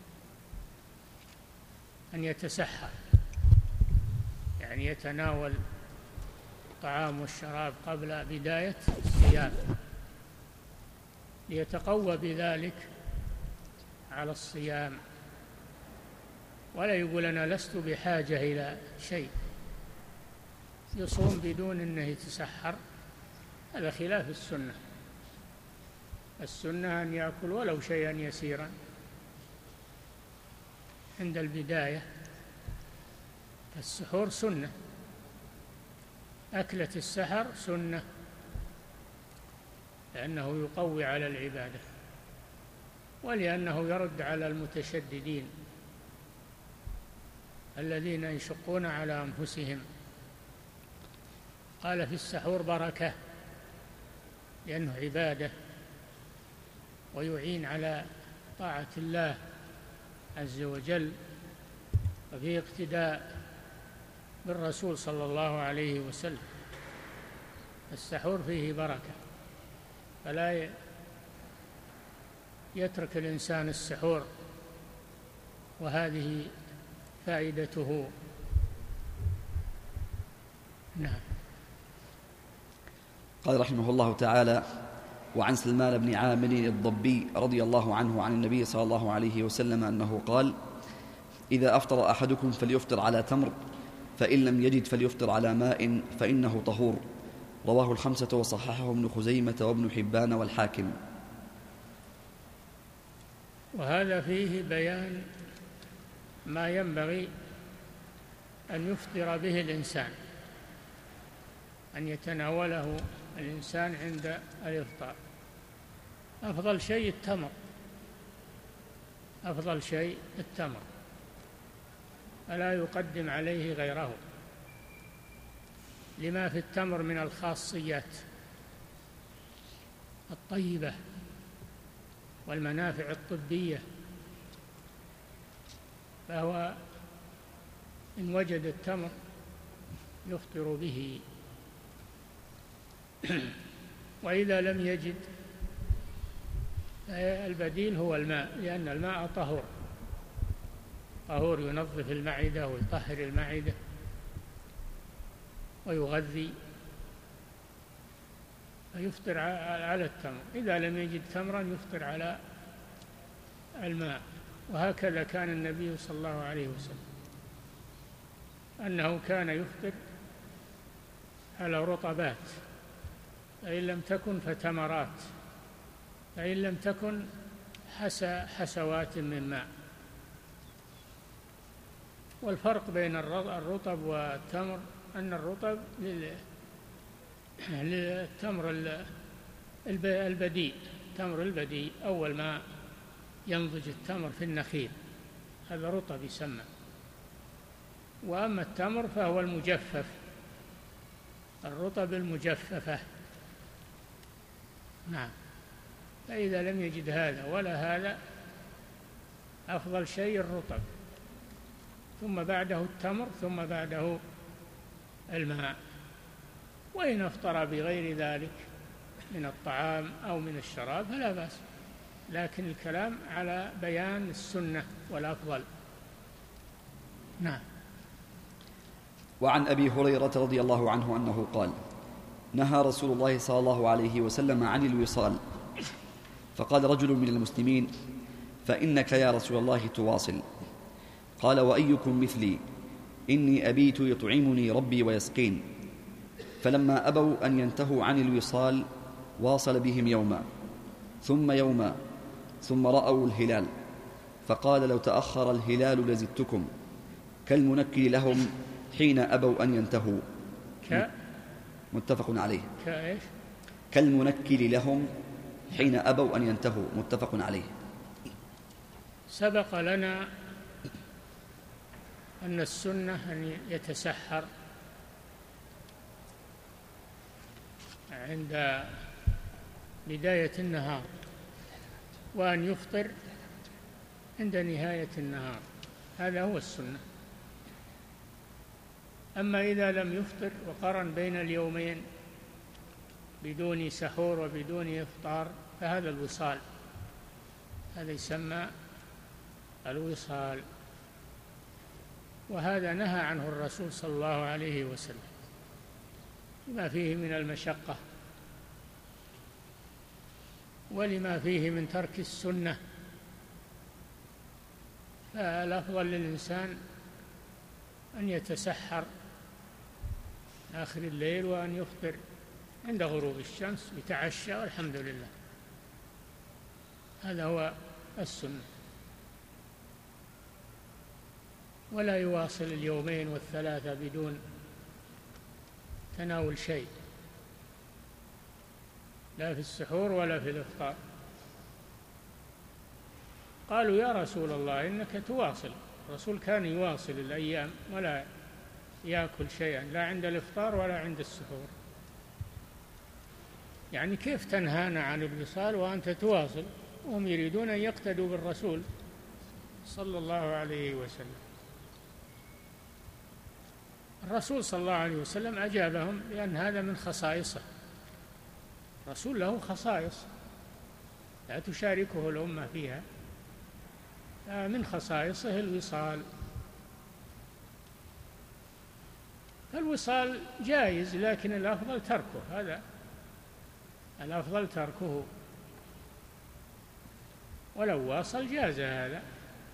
أن يتسحر، يعني يتناول الطعام والشراب قبل بداية الصيام ليتقوى بذلك على الصيام، ولا يقول أنا لست بحاجة إلى شيء، يصوم بدون أنه يتسحر. هذا خلاف السنة. السنة أن يأكل ولو شيئا يسيرا عند البداية. السحور سنة، أكلة السحر سنة، لأنه يقوي على العبادة ولأنه يرد على المتشددين الذين يشقون على أنفسهم. قال في السحور بركة لأنه عبادة ويعين على طاعة الله عز وجل، وفيه اقتداء بالرسول صلى الله عليه وسلم. السحور فيه بركة، فلا يترك الإنسان السحور، وهذه فائدته. نعم.
قال رحمه الله تعالى: وعن سلمان بن عامر الضبي رضي الله عنه عن النبي صلى الله عليه وسلم أنه قال: إذا أفطر أحدكم فليفطر على تمر، فإن لم يجد فليفطر على ماء فإنه طهور. رواه الخمسة وصححه ابن خزيمة وابن حبان والحاكم.
وهذا فيه بيان ما ينبغي أن يفطر به الإنسان أن يتناوله الإنسان عند الإفطار. أفضل شيء التمر، أفضل شيء التمر، فلا يقدم عليه غيره، لما في التمر من الخاصيات الطيبة والمنافع الطبية، فهو إن وجد التمر يفطر به. وإذا لم يجد البديل هو الماء، لأن الماء طهور ينظف المعدة ويطهر المعدة ويغذي، فيفطر على التمر. إذا لم يجد تمرا يفطر على الماء. وهكذا كان النبي صلى الله عليه وسلم، أنه كان يفطر على رطبات، فإن لم تكن فتمرات، فإن لم تكن حسوات من ماء. والفرق بين الرطب والتمر أن الرطب للتمر البديء، تمر البديء أول ما ينضج التمر في النخيل هذا رطب يسمى. وأما التمر فهو المجفف، الرطب المجففة. نعم. فإذا لم يجد هذا ولا هذا أفضل شيء الرطب، ثم بعده التمر، ثم بعده الماء. وإن أفطر بغير ذلك من الطعام أو من الشراب فلا بأس، لكن الكلام على بيان السنة والأفضل. نعم.
وعن أبي هريرة رضي الله عنه أنه قال: نهى رسول الله صلى الله عليه وسلم عن الوصال، فقال رجل من المسلمين: فإنك يا رسول الله تواصل. قال: وأيكم مثلي؟ إني أبيت يطعمني ربي ويسقين. فلما أبوا أن ينتهوا عن الوصال واصل بهم يوما ثم يوما ثم رأوا الهلال، فقال: لو تأخر الهلال لزدتكم، كالمنكل لهم حين أبوا أن ينتهوا. متفق عليه. كالمنكل لهم حين أبوا أن ينتهوا، متفق عليه.
سبق لنا أن السنة أن يتسحر عند بداية النهار، وأن يفطر عند نهاية النهار، هذا هو السنة. أما إذا لم يفطر وقرن بين اليومين بدون سحور وبدون إفطار فهذا الوصال، هذا يسمى الوصال، وهذا نهى عنه الرسول صلى الله عليه وسلم لما فيه من المشقة ولما فيه من ترك السنة. فالأفضل للإنسان أن يتسحر آخر الليل وأن يفطر عند غروب الشمس، يتعشى والحمد لله، هذا هو السنة. ولا يواصل اليومين والثلاثة بدون تناول شيء، لا في السحور ولا في الإفطار. قالوا: يا رسول الله إنك تواصل. الرسول كان يواصل الأيام ولا يأكل شيئا، لا عند الإفطار ولا عند السحور. يعني كيف تنهانا عن الوصال وأنت تواصل؟ وهم يريدون أن يقتدوا بالرسول صلى الله عليه وسلم. الرسول صلى الله عليه وسلم أجابهم لأن هذا من خصائصه، الرسول له خصائص لا تشاركه الأمة فيها، من خصائصه الوصال. الوصال جائز لكن الأفضل تركه، هذا الأفضل تركه، ولو واصل جاز هذا،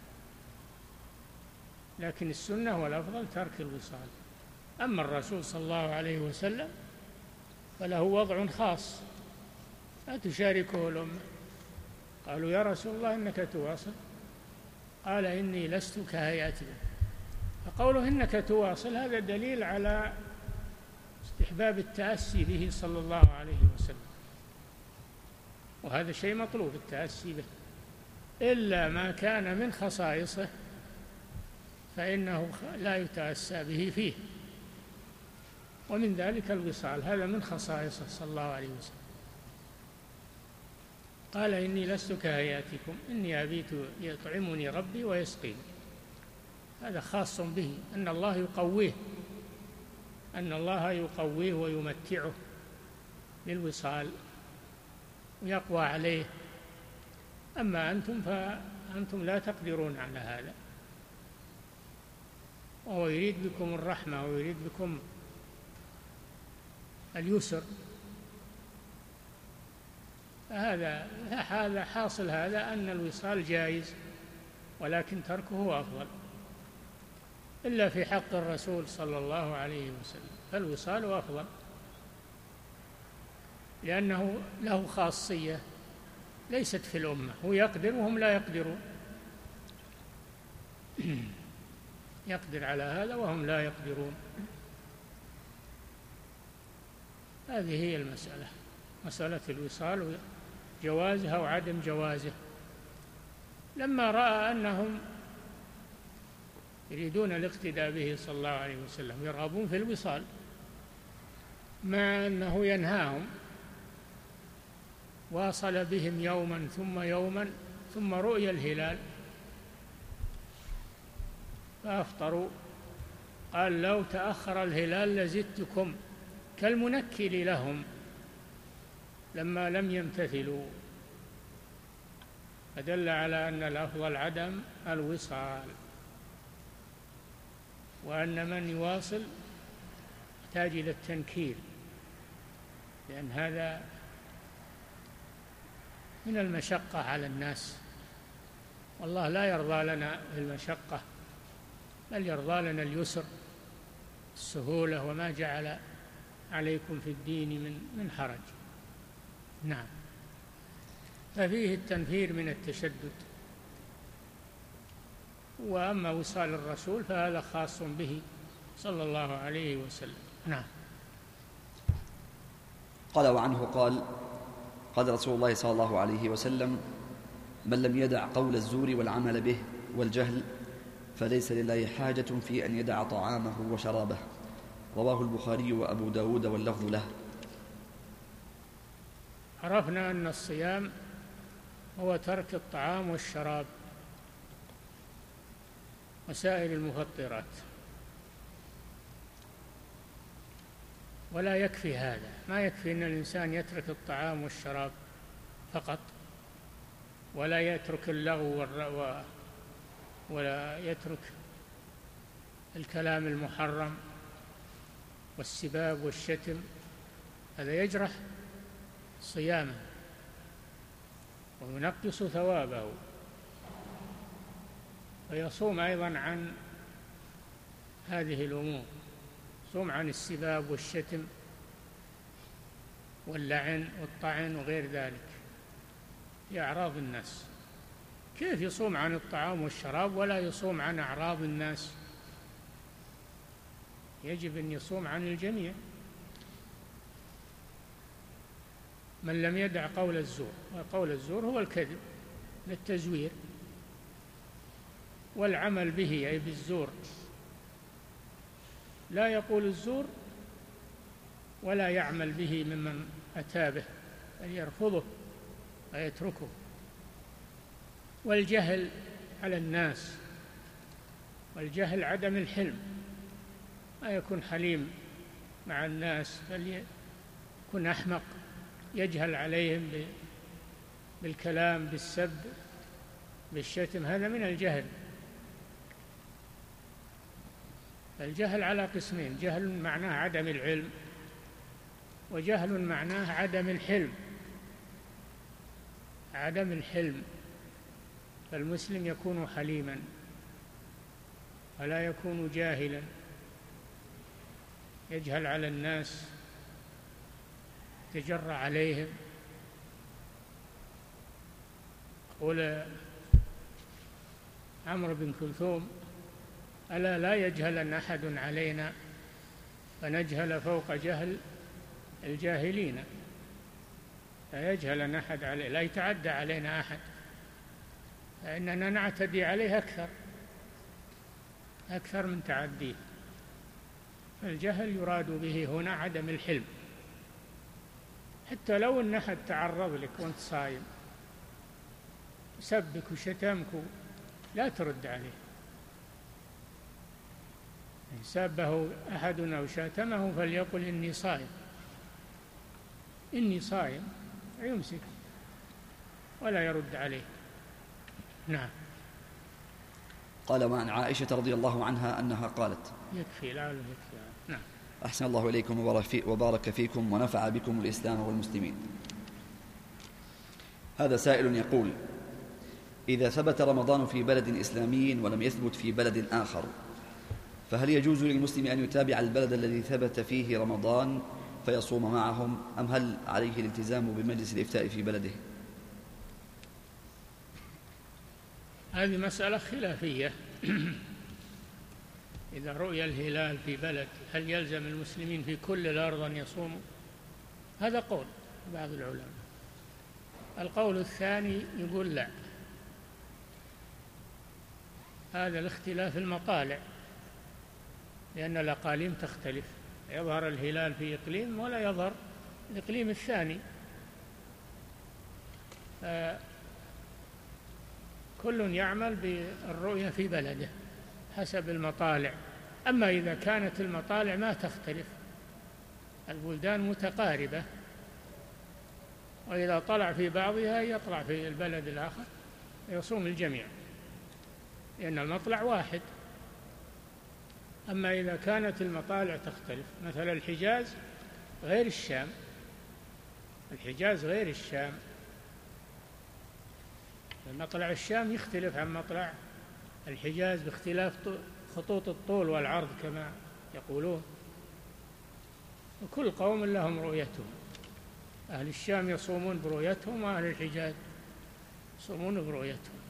لكن السنة والأفضل ترك الوصال. أما الرسول صلى الله عليه وسلم فله وضع خاص لا تشاركه الأمة. قالوا: يا رسول الله إنك تواصل. قال: إني لست كهيئتكم. فقوله إنك تواصل هذا دليل على واستحباب التأسي به صلى الله عليه وسلم، وهذا شيء مطلوب التأسي به، إلا ما كان من خصائصه فإنه لا يتأسى به فيه، ومن ذلك الوصال، هذا من خصائصه صلى الله عليه وسلم. قال إني لست كهيئتكم إني أبيت يطعمني ربي ويسقيني، هذا خاص به، أن الله يقويه ويمتعه بالوصال ويقوى عليه. أما أنتم فأنتم لا تقدرون على هذا، وهو يريد بكم الرحمة ويريد بكم اليسر. هذا حاصل هذا أن الوصال جائز، ولكن تركه أفضل، إلا في حق الرسول صلى الله عليه وسلم، فالوصال أفضل لأنه له خاصية ليست في الأمة، هو يقدر وهم لا يقدرون، يقدر على هذا وهم لا يقدرون. هذه هي المسألة، مسألة الوصال وجوازها وعدم جوازه. لما رأى أنهم يريدون الاقتداء به صلى الله عليه وسلم، يرغبون في الوصال مع أنه ينهاهم، واصل بهم يوما ثم يوما ثم رؤي الهلال فأفطروا. قال لو تأخر الهلال لزدتكم، كالمنكل لهم لما لم يمتثلوا، فدل على أن الأفضل عدم الوصال، وأن من يواصل يحتاج إلى التنكيل، لأن هذا من المشقة على الناس، والله لا يرضى لنا المشقة، بل يرضى لنا اليسر السهولة، وما جعل عليكم في الدين من حرج. نعم، ففيه التنفير من التشدد. وأما وصال الرسول فهذا خاص به صلى الله عليه وسلم. نعم.
قال وعنه قال رسول الله صلى الله عليه وسلم: من لم يدع قول الزور والعمل به والجهل فليس لله حاجة في أن يدع طعامه وشرابه. رواه البخاري وأبو داود واللفظ له.
عرفنا أن الصيام هو ترك الطعام والشراب وسائر المفطرات، ولا يكفي هذا، ما يكفي أن الإنسان يترك الطعام والشراب فقط، ولا يترك اللغو ولا يترك الكلام المحرم والسباب والشتم، هذا يجرح صيامه وينقص ثوابه، ويصوم أيضا عن هذه الأمور، يصوم عن السباب والشتم واللعن والطعن وغير ذلك في أعراض الناس. كيف يصوم عن الطعام والشراب ولا يصوم عن أعراض الناس؟ يجب أن يصوم عن الجميع. من لم يدع قول الزور، وقول الزور هو الكذب للتزوير، والعمل به أي بالزور، لا يقول الزور ولا يعمل به ممن أتى به، بل يرفضه ويتركه. والجهل على الناس، والجهل عدم الحلم، ما يكون حليم مع الناس بل يكون أحمق، يجهل عليهم بالكلام، بالسب، بالشتم، هذا من الجهل. الجهل على قسمين: جهل معناه عدم العلم، وجهل معناه عدم الحلم. عدم الحلم، فالمسلم يكون حليما ولا يكون جاهلا، يجهل على الناس، يتجرأ عليهم. قول عمرو بن كلثوم: ألا لا يجهلن أحد علينا فنجهل فوق جهل الجاهلين، لا يجهل أحد عليه، لا يتعدى علينا أحد، فإننا نعتدي عليه أكثر من تعديه. فالجهل يراد به هنا عدم الحلم، حتى لو أن أحد تعرض لك وأنت صايم سبك وشتمك لا ترد عليه. إن سابه أحد أو شاتمه فليقل إني صائم، إني صائم، يمسك ولا يرد عليه. نعم.
قال: وعن عائشة رضي الله عنها أنها قالت.
يكفي، لا يكفي. نعم.
أحسن الله إليكم وبارك فيكم ونفع بكم الإسلام والمسلمين. هذا سائل يقول: إذا ثبت رمضان في بلد إسلامي ولم يثبت في بلد آخر، فهل يجوز للمسلم أن يتابع البلد الذي ثبت فيه رمضان فيصوم معهم، أم هل عليه الالتزام بمجلس الإفتاء في بلده؟
هذه مسألة خلافية. إذا رؤي الهلال في بلد هل يلزم المسلمين في كل الأرض أن يصوموا؟ هذا قول بعض العلماء. القول الثاني يقول لا، هذا الاختلاف المطالع، لأن الأقاليم تختلف، يظهر الهلال في إقليم ولا يظهر الإقليم الثاني، كل يعمل بالرؤية في بلده حسب المطالع. أما إذا كانت المطالع ما تختلف، البلدان متقاربة، وإذا طلع في بعضها يطلع في البلد الآخر، يصوم الجميع لأن المطلع واحد. أما إذا كانت المطالع تختلف، مثل الحجاز غير الشام، الحجاز غير الشام، مطلع الشام يختلف عن مطلع الحجاز باختلاف خطوط الطول والعرض كما يقولون، وكل قوم لهم رؤيتهم، أهل الشام يصومون برؤيتهم وأهل الحجاز يصومون برؤيتهم.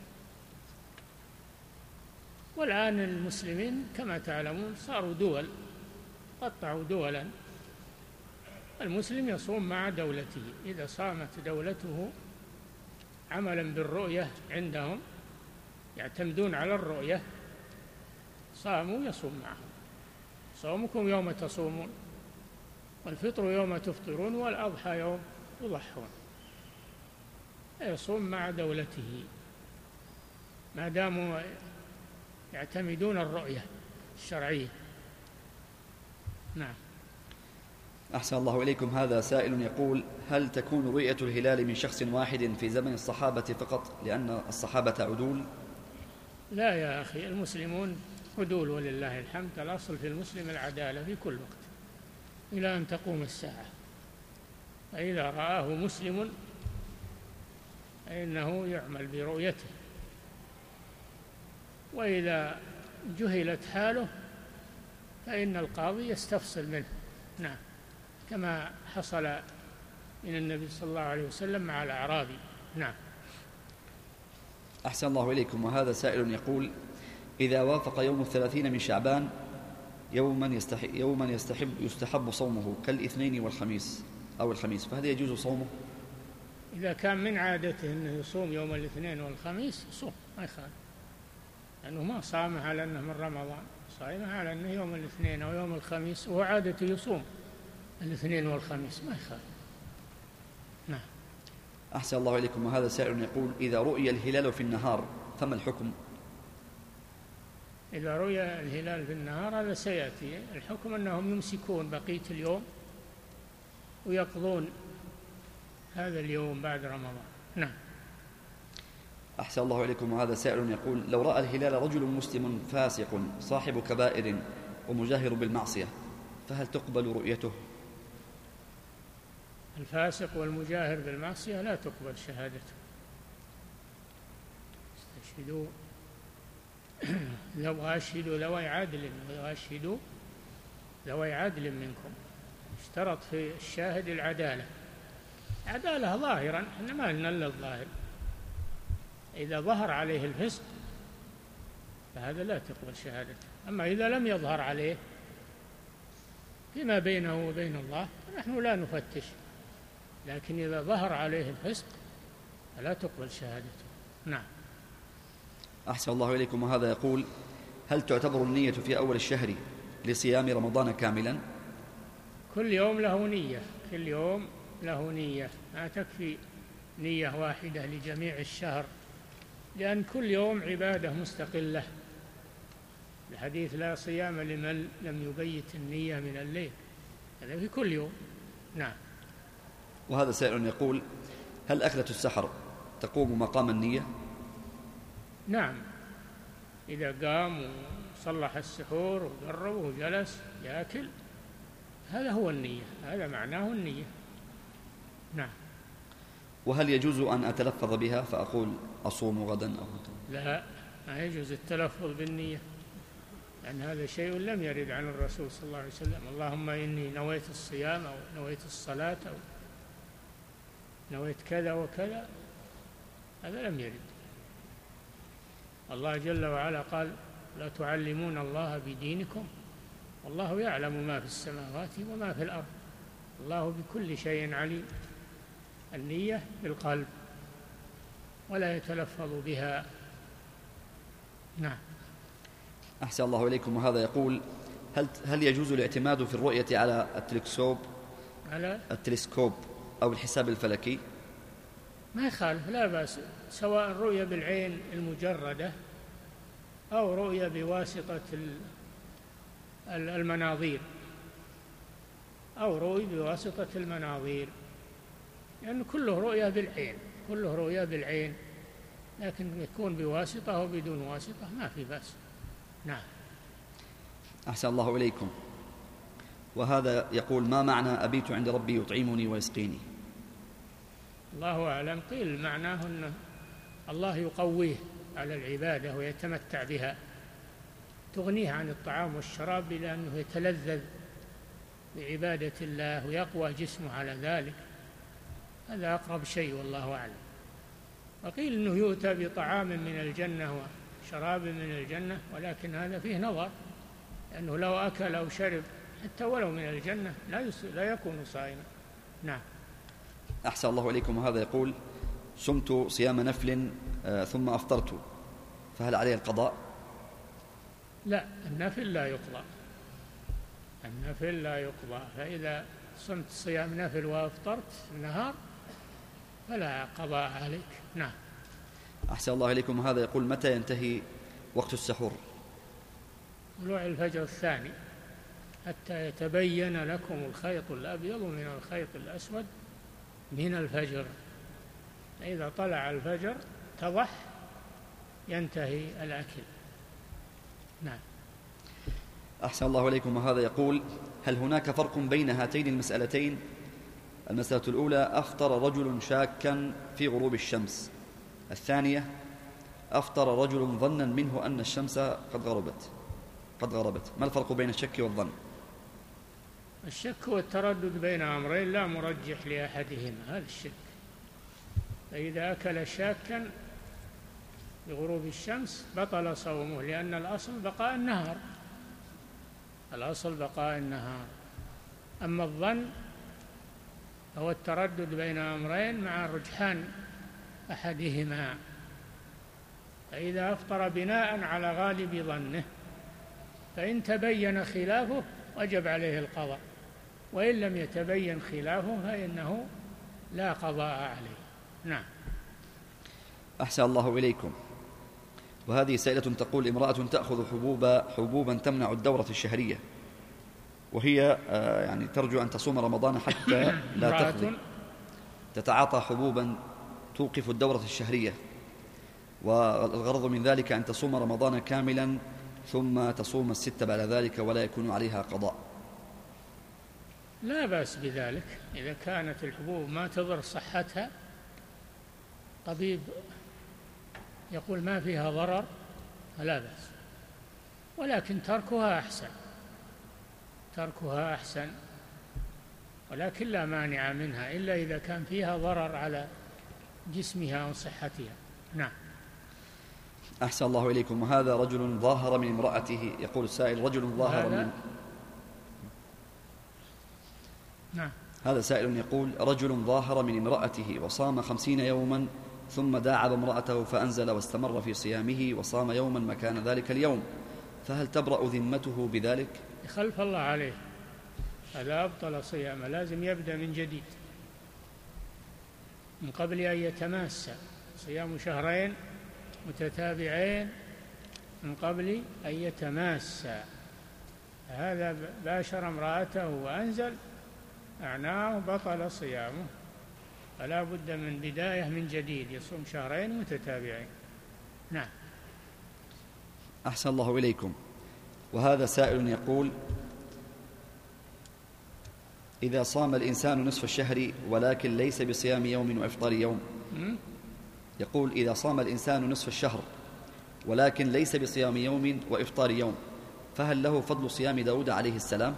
والآن المسلمين كما تعلمون صاروا دول، قطعوا دولا، المسلم يصوم مع دولته، إذا صامت دولته عملا بالرؤية عندهم يعتمدون على الرؤية صاموا يصوم معهم. صومكم يوم تصومون، والفطر يوم تفطرون، والأضحى يوم يضحون. يصوم مع دولته ما داموا يعتمدون الرؤية الشرعية. نعم.
أحسن الله إليكم. هذا سائل يقول: هل تكون رؤية الهلال من شخص واحد في زمن الصحابة فقط لأن الصحابة عدول؟
لا يا أخي، المسلمون عدول ولله الحمد، الأصل في المسلم العدالة في كل وقت إلى أن تقوم الساعة. فإذا رآه مسلم فإنه يعمل برؤيته، وإذا جهلت حاله فإن القاضي يستفصل منه. نعم، كما حصل من النبي صلى الله عليه وسلم مع الأعرابي. نعم.
أحسن الله إليكم. وهذا سائل يقول: إذا وافق يوم 30 من شعبان يوما يستحب صومه كالاثنين والخميس أو الخميس، فهذا يجوز صومه؟
إذا كان من عادته أنه يصوم يوم الاثنين والخميس يصوم، ما يخالف، لأنه ما صامه على أنه من رمضان، صائمه على أنه يوم الاثنين أو يوم الخميس، وهو عادته يصوم الاثنين والخميس، ما يخالف. نعم.
أحسن الله إليكم. وهذا سائل يقول: إذا رؤي الهلال في النهار فما الحكم؟
إذا رؤي الهلال في النهار هذا سيأتي، الحكم أنهم يمسكون بقية اليوم ويقضون هذا اليوم بعد رمضان. نعم.
أحسن الله إليكم. وهذا سائل يقول: لو رأى الهلال رجل مسلم فاسق صاحب كبائر ومجاهر بالمعصية، فهل تقبل رؤيته؟
الفاسق والمجاهر بالمعصية لا تقبل شهادته. استشهدوا ذوي عدل منكم. اشترط في الشاهد العدالة، عدالة ظاهرا، احنا ما لنا الا الظاهر، إذا ظهر عليه الفسق فهذا لا تقبل شهادته. أما إذا لم يظهر عليه فيما بينه وبين الله نحن لا نفتش، لكن إذا ظهر عليه الفسق فلا تقبل شهادته. نعم.
أحسن الله إليكم. وهذا يقول: هل تعتبر النية في أول الشهر لصيام رمضان كاملا؟
كل يوم له نية، كل يوم له نية، ما تكفي نية واحدة لجميع الشهر، لأن كل يوم عبادة مستقلة. الحديث: لا صيام لمن لم يبيت النية من الليل. هذا في كل يوم. نعم.
وهذا سائل يقول: هل أكلة السحر تقوم مقام النية؟
نعم، إذا قام وصلح السحور وقرب وجلس يأكل، هذا هو النية، هذا معناه النية. نعم.
وهل يجوز أن أتلفظ بها فأقول أصوم غدا أو
لا، ما يجوز التلفظ بالنية، لأن هذا شيء لم يرد عن الرسول صلى الله عليه وسلم. اللهم إني نويت الصيام أو نويت الصلاة أو نويت كذا وكذا، هذا لم يرد. الله جل وعلا قال: لا تعلمون الله بدينكم والله يعلم ما في السماوات وما في الأرض الله بكل شيء عليم. النية بالقلب ولا يتلفظ بها. نعم.
أحسن الله إليكم. وهذا يقول: هل يجوز الاعتماد في الرؤية على التلسكوب أو الحساب الفلكي؟
ما يخالف، لا بأس، سواء رؤية بالعين المجردة أو رؤية بواسطة المناظير، أو رؤية بواسطة المناظير، لأن كله رؤية بالعين، كله رؤية بالعين، لكن يكون بواسطة أو بدون واسطة ما في بأس. نعم.
أحسن الله إليكم. وهذا يقول: ما معنى أبيت عند ربي يطعمني ويسقيني؟
الله أعلم. قيل معناه أن الله يقويه على العبادة ويتمتع بها، تغنيه عن الطعام والشراب لأنه يتلذذ بعبادة الله ويقوى جسمه على ذلك. هذا أقرب شيء والله أعلم. وقيل أنه يؤتى بطعام من الجنة وشراب من الجنة، ولكن هذا فيه نظر، لأنه لو أكل أو شرب حتى ولو من الجنة لا يكون صائما. نعم.
أحسن الله إليكم. وهذا يقول: صمت صيام نفل ثم أفطرت، فهل عليه القضاء؟
لا، النفل لا يقضى، النفل لا يقضى. فإذا صمت صيام نفل وأفطرت النهار فلا قضاء عليك. نعم.
أحسن الله إليكم. هذا يقول: متى ينتهي وقت السحور؟
طلوع الفجر الثاني حتى يتبين لكم الخيط الأبيض من الخيط الأسود من الفجر. إذا طلع الفجر اتضح ينتهي الأكل. نعم.
أحسن الله إليكم. وهذا يقول: هل هناك فرق بين هاتين المسألتين؟ المسألة الأولى: أفطر رجل شاكا في غروب الشمس. الثانية: أفطر رجل ظنا منه أن الشمس قد غربت. ما الفرق بين الشك والظن؟
الشك هو التردد بين أمرين لا مرجح لأحدهما، هذا الشك. فإذا أكل شاكا بغروب الشمس بطل صومه، لأن الأصل بقاء النهار، الأصل بقاء النهار. أما الظن هو التردد بين أمرين مع رجحان أحدهما. فإذا أفطر بناء على غالب ظنه فإن تبين خلافه وجب عليه القضاء، وإن لم يتبين خلافه فإنه لا قضاء عليه. نعم.
أحسن الله إليكم. وهذه سائلة تقول: امرأة تأخذ حبوبا تمنع الدورة الشهرية، وهي يعني ترجو أن تصوم رمضان حتى لا تقضي، تتعاطى حبوبا توقف الدورة الشهرية، والغرض من ذلك أن تصوم رمضان كاملا ثم تصوم الستة بعد ذلك ولا يكون عليها قضاء.
لا بأس بذلك، إذا كانت الحبوب ما تضر صحتها، طبيب يقول ما فيها ضرر فلا بأس، ولكن تركها أحسن، ولكن لا مانع منها إلا إذا كان فيها ضرر على جسمها وصحتها. نعم.
أحسن الله إليكم. وهذا رجل ظاهر من امرأته، يقول السائل: رجل ظاهر من
نعم.
هذا سائل يقول: رجل ظاهر من امرأته وصام 50 يوما ثم داعب امرأته فأنزل واستمر في صيامه وصام يوما مكان ذلك اليوم، فهل تبرأ ذمته بذلك؟
يخلف الله عليه، هذا أبطل صيامه، لازم يبدأ من جديد من قبل أن يتماسى، صيام شهرين متتابعين من قبل أن يتماسى. هذا باشر امرأته وأنزل أعناه بطل صيامه، فلا بد من بداية من جديد، يصوم شهرين متتابعين. نعم.
أحسن الله إليكم. وهذا سائل يقول: إذا صام الإنسان نصف الشهر ولكن ليس بصيام يوم وإفطار يوم، يقول: إذا صام الإنسان نصف الشهر ولكن ليس بصيام يوم وإفطار يوم، فهل له فضل صيام داود عليه السلام؟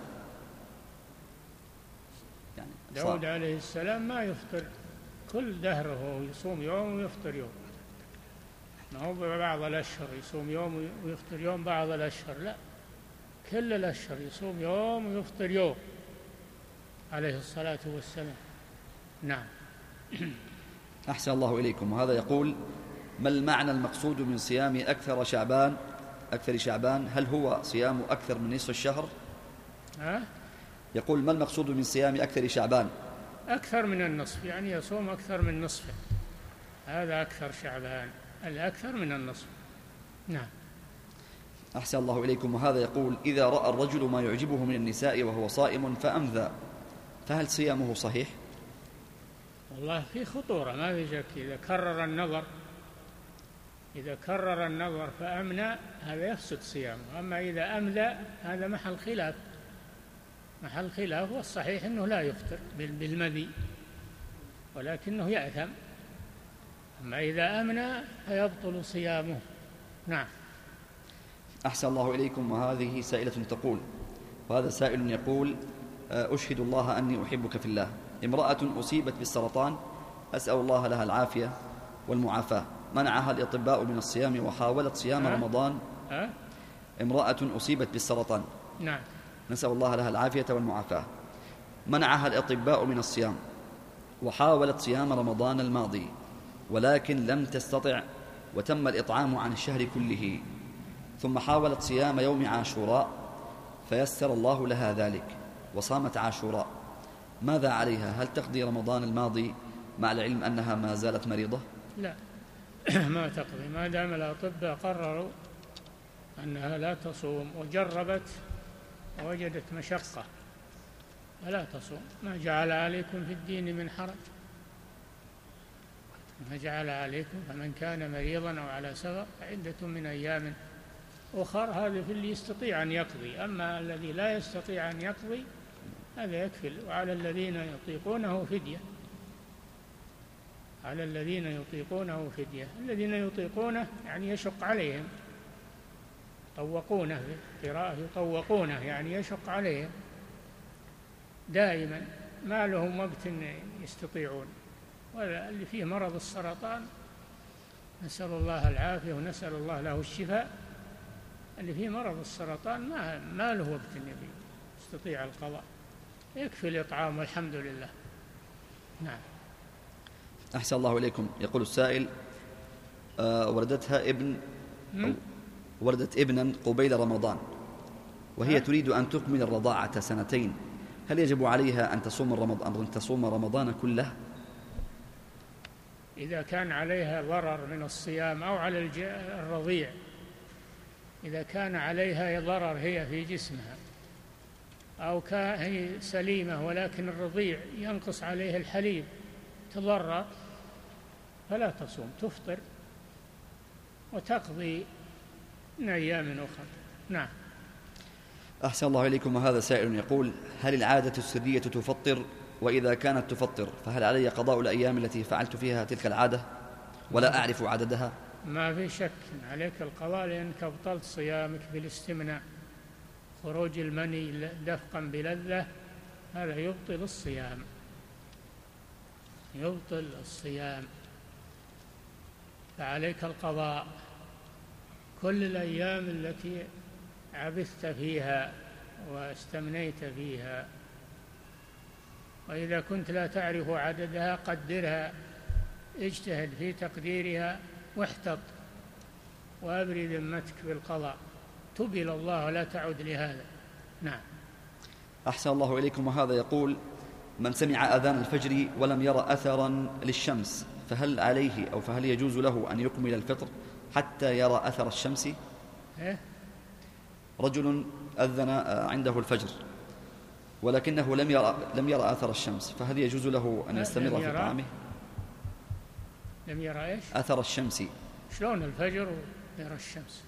يعني داود عليه السلام ما يفطر كل دهره، يصوم يوم ويفطر يوم، ما هو بعض الأشهر يصوم يوم ويفطر يوم بعض الأشهر، لا، كل الأشهر يصوم يوم ويفطر يوم عليه الصلاة والسلام. نعم.
أحسن الله إليكم. وهذا يقول: ما المعنى المقصود من صيام أكثر شعبان؟ هل هو صيام أكثر من نصف الشهر؟ يقول: ما المقصود من صيام أكثر شعبان؟
أكثر من النصف، يعني يصوم أكثر من نصفه، هذا أكثر شعبان، الأكثر من النصف. نعم.
أحسن الله إليكم. وهذا يقول: إذا رأى الرجل ما يعجبه من النساء وهو صائم فأمذى، فهل صيامه صحيح؟
والله في خطورة، ما في شك. إذا كرر النظر فأمنى هذا يفسد صيامه، أما إذا أمذى هذا محل خلاف، والصحيح أنه لا يفطر بالمذي ولكنه يأثم، أما إذا أمنى فيبطل صيامه. نعم.
أحسن الله إليكم. وهذه سائلة تقول: وهذا سائل يقول: أشهد الله أني أحبك في الله، امرأة أصيبت بالسرطان، أسأل الله لها العافية والمعافاة، منعها الأطباء من الصيام وحاولت صيام رمضان. امرأة أصيبت بالسرطان،
نعم،
نسأل الله لها العافية والمعافاة، منعها الأطباء من الصيام وحاولت صيام رمضان الماضي ولكن لم تستطع، وتم الإطعام عن الشهر كله، ثم حاولت صيام يوم عاشوراء فيسر الله لها ذلك وصامت عاشوراء، ماذا عليها؟ هل تقضي رمضان الماضي مع العلم أنها ما زالت مريضة؟
لا، ما تقضي، ما دام الأطباء قرروا أنها لا تصوم وجربت ووجدت مشقة فلا تصوم. ما جعل عليكم في الدين من حرج، ما جعل عليكم، فمن كان مريضا أو على سفر فعدة من أيام أخر، هذا في اللي يستطيع أن يقضي، أما الذي لا يستطيع أن يقضي هذا يكفل. وعلى الذين يطيقونه فدية، على الذين يطيقونه فدية، الذين يطيقونه يعني يشق عليهم، يطوقونه، في قراءة يطوقونه يعني يشق عليهم دائما، ما لهم وقت يستطيعون. واللي فيه مرض السرطان نسأل الله العافية ونسأل الله له الشفاء، اللي فيه مرض السرطان ما له وقت يستطيع القضاء، يكفي الإطعام والحمد لله. نعم.
أحسن الله إليكم. يقول السائل: ولدت ابنا قبيل رمضان وهي تريد أن تكمل الرضاعة 2 سنين، هل يجب عليها أن تصوم رمضان كله؟
إذا كان عليها ضرر من الصيام أو على الرضيع، إذا كان عليها ضرر هي في جسمها أو هي سليمة ولكن الرضيع ينقص عليه الحليب تضرر فلا تصوم، تفطر وتقضي من أيام أخرى. نعم.
أحسن الله إليكم. وهذا سائل يقول: هل العادة السرية تفطر؟ وإذا كانت تفطر فهل علي قضاء الأيام التي فعلت فيها تلك العادة ولا أعرف عددها؟
ما في شك عليك القضاء، لأنك أبطلت صيامك بالاستمناء، خروج المني دفقا بلذة هذا يبطل الصيام، فعليك القضاء كل الأيام التي عبثت فيها واستمنيت فيها. وإذا كنت لا تعرف عددها قدرها، اجتهد في تقديرها واحتط وأبري ذمتك بالقضاء، تب إلى الله ولا تعد لهذا. نعم.
أحسن الله إليكم. وهذا يقول: من سمع أذان الفجر ولم يرى أثرا للشمس فهل عليه أو فهل يجوز له أن يكمل الفطر حتى يرى أثر الشمس؟ رجل أذن عنده الفجر ولكنه لم يرى أثر الشمس، فهل يجوز له أن يستمر في طعامه؟
لم يرى إيش؟
أثر الشمس.
شلون الفجر ويرى الشمس؟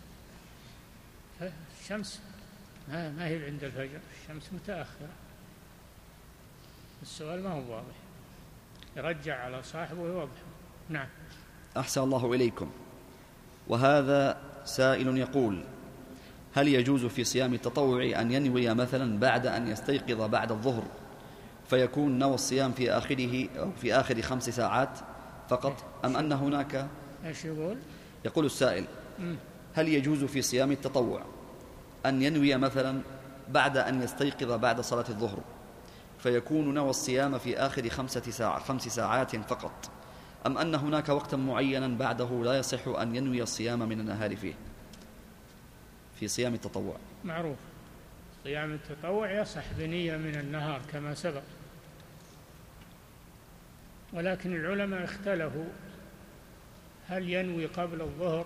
الشمس ما هي عند الفجر، الشمس متأخرة. السؤال ما هو واضح، يرجع على صاحبه ويوضح. نعم.
أحسن الله إليكم. وهذا سائل يقول: هل يجوز في صيام التطوع أن ينوي مثلا بعد أن يستيقظ بعد الظهر فيكون نوى الصيام في آخره أو في آخر 5 ساعات فقط، أم أن هناك؟
إيش يقول؟
يقول السائل: هل يجوز في صيام التطوع أن ينوي مثلا بعد أن يستيقظ بعد صلاة الظهر فيكون نوى الصيام في آخر 5 ساعات فقط، أم أن هناك وقتا معينا بعده لا يصح أن ينوي الصيام من النهار فيه في صيام التطوع؟
معروف صيام التطوع يصح بنية من النهار كما سبق، ولكن العلماء اختلفوا هل ينوي قبل الظهر،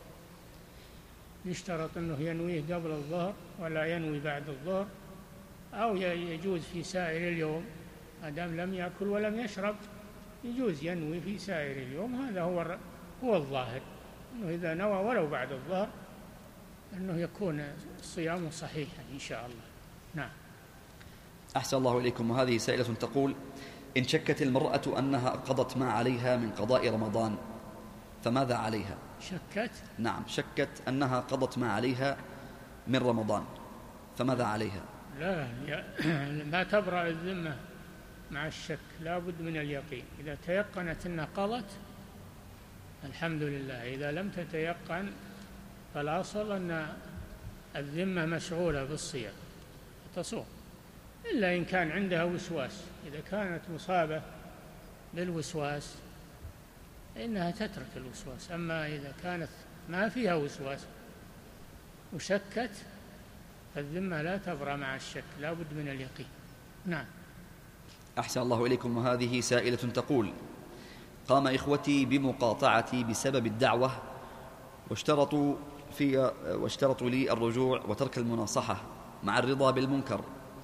يشترط أنه ينويه قبل الظهر ولا ينوي بعد الظهر، أو يجوز في سائر اليوم ما دام لم يأكل ولم يشرب، يجوز ينوي في سائر اليوم. هذا هو الظاهر، أنه إذا نوى ولو بعد الظهر أنه يكون الصيام صحيحا إن شاء الله. نعم.
أحسن الله إليكم. وهذه سائلة تقول: إن شكت المرأة أنها قضت ما عليها من قضاء رمضان فماذا عليها؟
شكت؟
نعم، شكت أنها قضت ما عليها من رمضان فماذا عليها؟
لا ما تبرأ الذمة مع الشك، لا بد من اليقين. إذا تيقنت أنها قضت الحمد لله، إذا لم تتيقن فالأصل أن الذمة مشغولة بالصيام تصوم، إلا إن كان عندها وسواس. إذا كانت مصابة بالوسواس إنها تترك الوسواس، أما إذا كانت ما فيها وسواس وشكت فالذمة لا تبرأ مع الشك، لا بد من اليقين. نعم.
أحسن الله إليكم. وهذه سائلة تقول: قام إخوتي بمقاطعتي بسبب الدعوة واشترطوا لي الرجوع وترك المناصحة مع الرضا بالمنكر،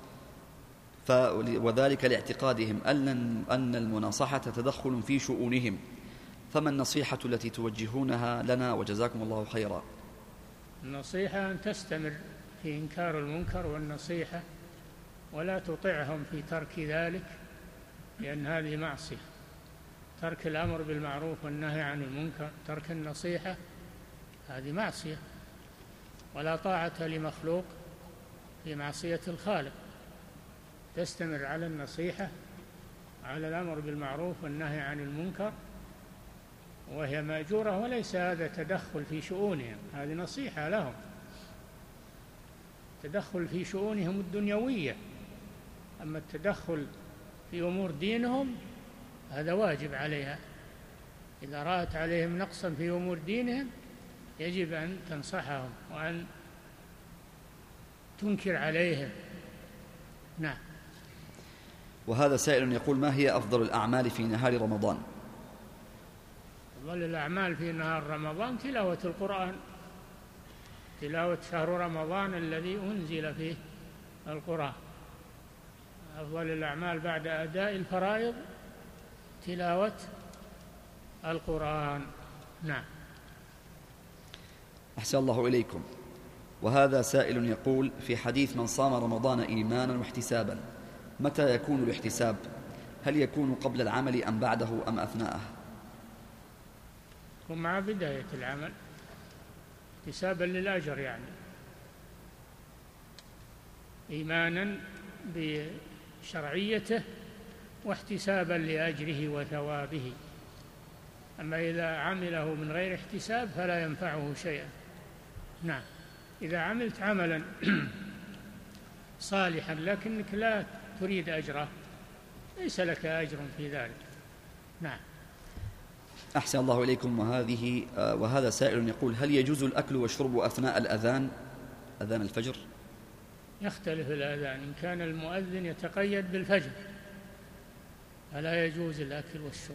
وذلك لاعتقادهم أن المناصحة تدخل في شؤونهم، فما النصيحة التي توجهونها لنا وجزاكم الله خيرا؟
النصيحة أن تستمر في إنكار المنكر والنصيحة، ولا تطعهم في ترك ذلك، لأن هذه معصية. ترك الأمر بالمعروف والنهي عن المنكر، ترك النصيحة، هذه معصية، ولا طاعة لمخلوق في معصية الخالق. تستمر على النصيحة، على الأمر بالمعروف والنهي عن المنكر، وهي مأجورة، وليس هذا تدخل في شؤونهم، هذه نصيحة لهم. تدخل في شؤونهم الدنيوية، أما التدخل في أمور دينهم هذا واجب عليها. إذا رأت عليهم نقصا في أمور دينهم يجب أن تنصحهم وأن تنكر عليهم. نعم.
وهذا سائل يقول: ما هي أفضل الأعمال في نهار رمضان؟
أفضل الأعمال في نهار رمضان تلاوة القرآن، تلاوة شهر رمضان الذي أنزل فيه القرآن. أفضل الأعمال بعد أداء الفرائض تلاوة القرآن. نعم.
أحسن الله إليكم. وهذا سائل يقول: في حديث من صام رمضان إيمانا واحتسابا، متى يكون الاحتساب؟ هل يكون قبل العمل أم بعده أم أثناءه؟
يكون مع بداية العمل، احتسابا للأجر، يعني إيمانا بشرعيته واحتسابا لأجره وثوابه. أما إذا عمله من غير احتساب فلا ينفعه شيئا. نعم. إذا عملت عملا صالحا لكنك لا تريد أجره ليس لك أجر في ذلك. نعم.
أحسن الله إليكم. وهذا سائل يقول: هل يجوز الأكل والشرب أثناء أذان الفجر؟
يختلف الأذان. إن كان المؤذن يتقيد بالفجر فلا يجوز الأكل والشرب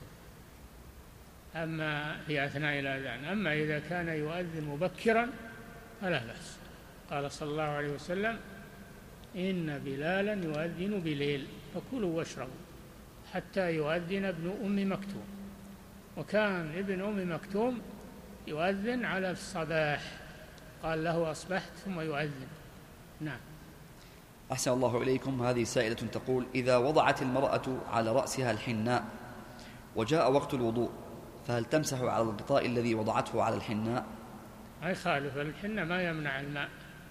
أما في أثناء الأذان. أما إذا كان يؤذن مبكرا فلا بأس. قال صلى الله عليه وسلم: إن بلالا يؤذن بليل فكلوا واشربوا حتى يؤذن ابن أم مكتوم. وكان ابن أم مكتوم يؤذن على الصباح، قال له: أصبحت، ثم يؤذن. نعم.
أحسن الله إليكم. هذه سائلة تقول: إذا وضعت المرأة على رأسها الحناء وجاء وقت الوضوء فهل تمسح على الغطاء الذي وضعته على الحناء؟
ما يخالف. الحناء ما يمنع الماء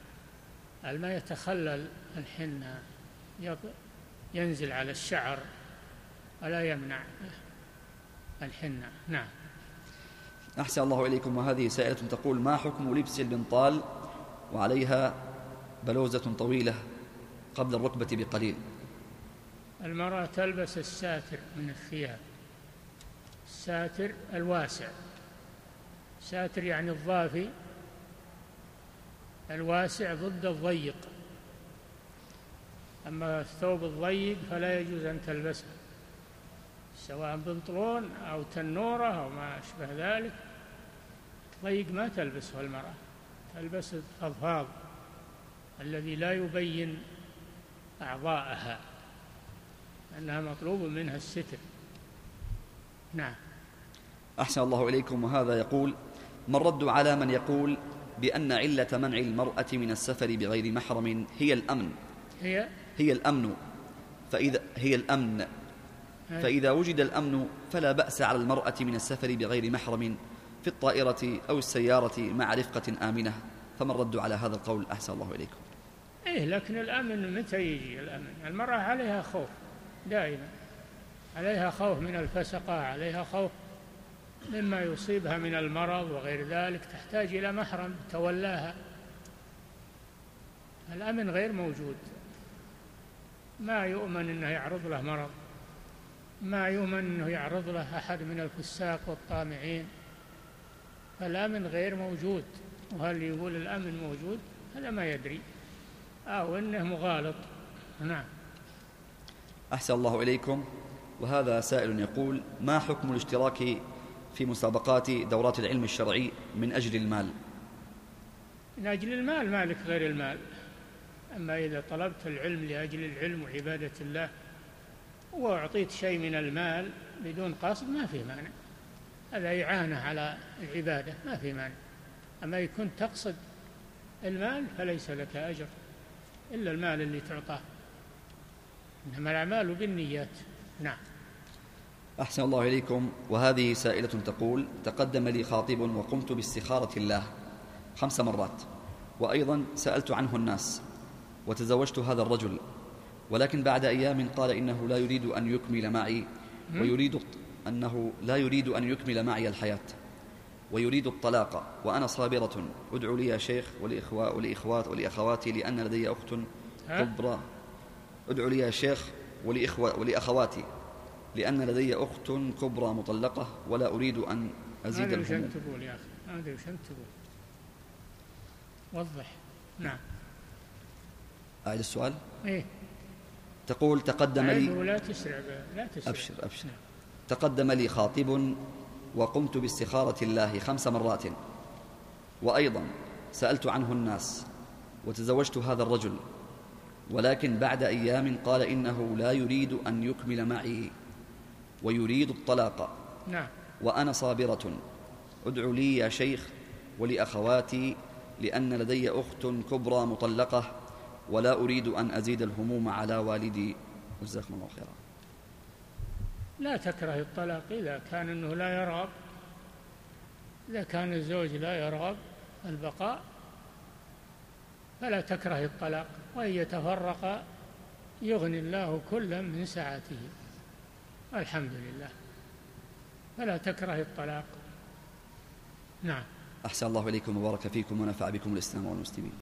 يتخلل الحناء، ينزل على الشعر ولا يمنع الحناء. نعم.
أحسن الله إليكم. وهذه سائلة تقول: ما حكم لبس البنطال وعليها بلوزة طويلة قبل الركبة بقليل؟
المرأة تلبس الساتر من الثياب، الساتر الواسع. ساتر يعني الضافي الواسع ضد الضيق. أما الثوب الضيق فلا يجوز أن تلبسه، سواء بنطلون أو تنورة أو ما أشبه ذلك. ضيق ما تلبسه المرأة، تلبس الفضفاض الذي لا يبين أعضاءها، أنها مطلوب منها الستر. نعم.
أحسن الله إليكم. وهذا يقول: ما الرد على من يقول بأن علة منع المرأة من السفر بغير محرم هي الأمن؟ هي الأمن. فإذا وجد الأمن فلا بأس على المرأة من السفر بغير محرم في الطائرة أو السيارة مع رفقة آمنة. فما الرد على هذا القول؟ أحسن الله إليكم.
لكن الأمن متى يجي الأمن؟ المرأة عليها خوف دائما، عليها خوف من الفسقة، عليها خوف مما يصيبها من المرض وغير ذلك، تحتاج إلى محرم تولاها. الأمن غير موجود، ما يؤمن أنه يعرض له مرض، ما يؤمن أنه يعرض له أحد من الفساق والطامعين، فالأمن غير موجود. وهل يقول الأمن موجود؟ هذا ما يدري، أو إنه مغالط. نعم.
أحسن الله إليكم. وهذا سائل يقول: ما حكم الاشتراك في مسابقات دورات العلم الشرعي من أجل المال؟
من أجل المال مالك غير المال. أما إذا طلبت العلم لأجل العلم وعبادة الله وأعطيت شيء من المال بدون قصد ما في مانع، هذا إعانة على العبادة، ما في مانع. أما يكون تقصد المال فليس لك أجر إلا المال اللي تعطاه، إنما الأعمال بالنيات. نعم.
أحسن الله إليكم. وهذه سائلة تقول: تقدم لي خاطب وقمت باستخارة الله 5 مرات، وأيضا سألت عنه الناس، وتزوجت هذا الرجل، ولكن بعد أيام قال إنه لا يريد أن يكمل معي معي الحياة، ويريد الطلاق، وأنا صابرة. ادعوا لي يا شيخ ولأخواتي لأن لدي أخت كبرى. ادعوا لي يا شيخ ولأخواتي لأن لدي أخت كبرى مطلقة ولا أريد أن أزيد الهموم.
هذا وش أنت تقول يا أخي؟ هذا وش أنت تقول؟ وضح. نعم.
أعيد السؤال.
إيه؟
تقول: تقدم لي،
لا تسرع.
أبشر. تقدم لي خاطب وقمت باستخارة الله 5 مرات، وأيضا سألت عنه الناس، وتزوجت هذا الرجل، ولكن بعد أيام قال إنه لا يريد أن يكمل معي ويريد الطلاق.
نعم.
وأنا صابرة. ادعوا لي يا شيخ ولأخواتي لأن لدي أخت كبرى مطلقة ولا أريد أن أزيد الهموم على والدي. جزاكم الله خيرا.
لا تكره الطلاق إذا كان أنه لا يرغب، إذا كان الزوج لا يرغب البقاء فلا تكره الطلاق، وإن يتفرق يغني الله كلا من سعته. الحمد لله. فلا تكره الطلاق. نعم.
أحسن الله إليكم وبارك فيكم ونفع بكم الإسلام والمسلمين.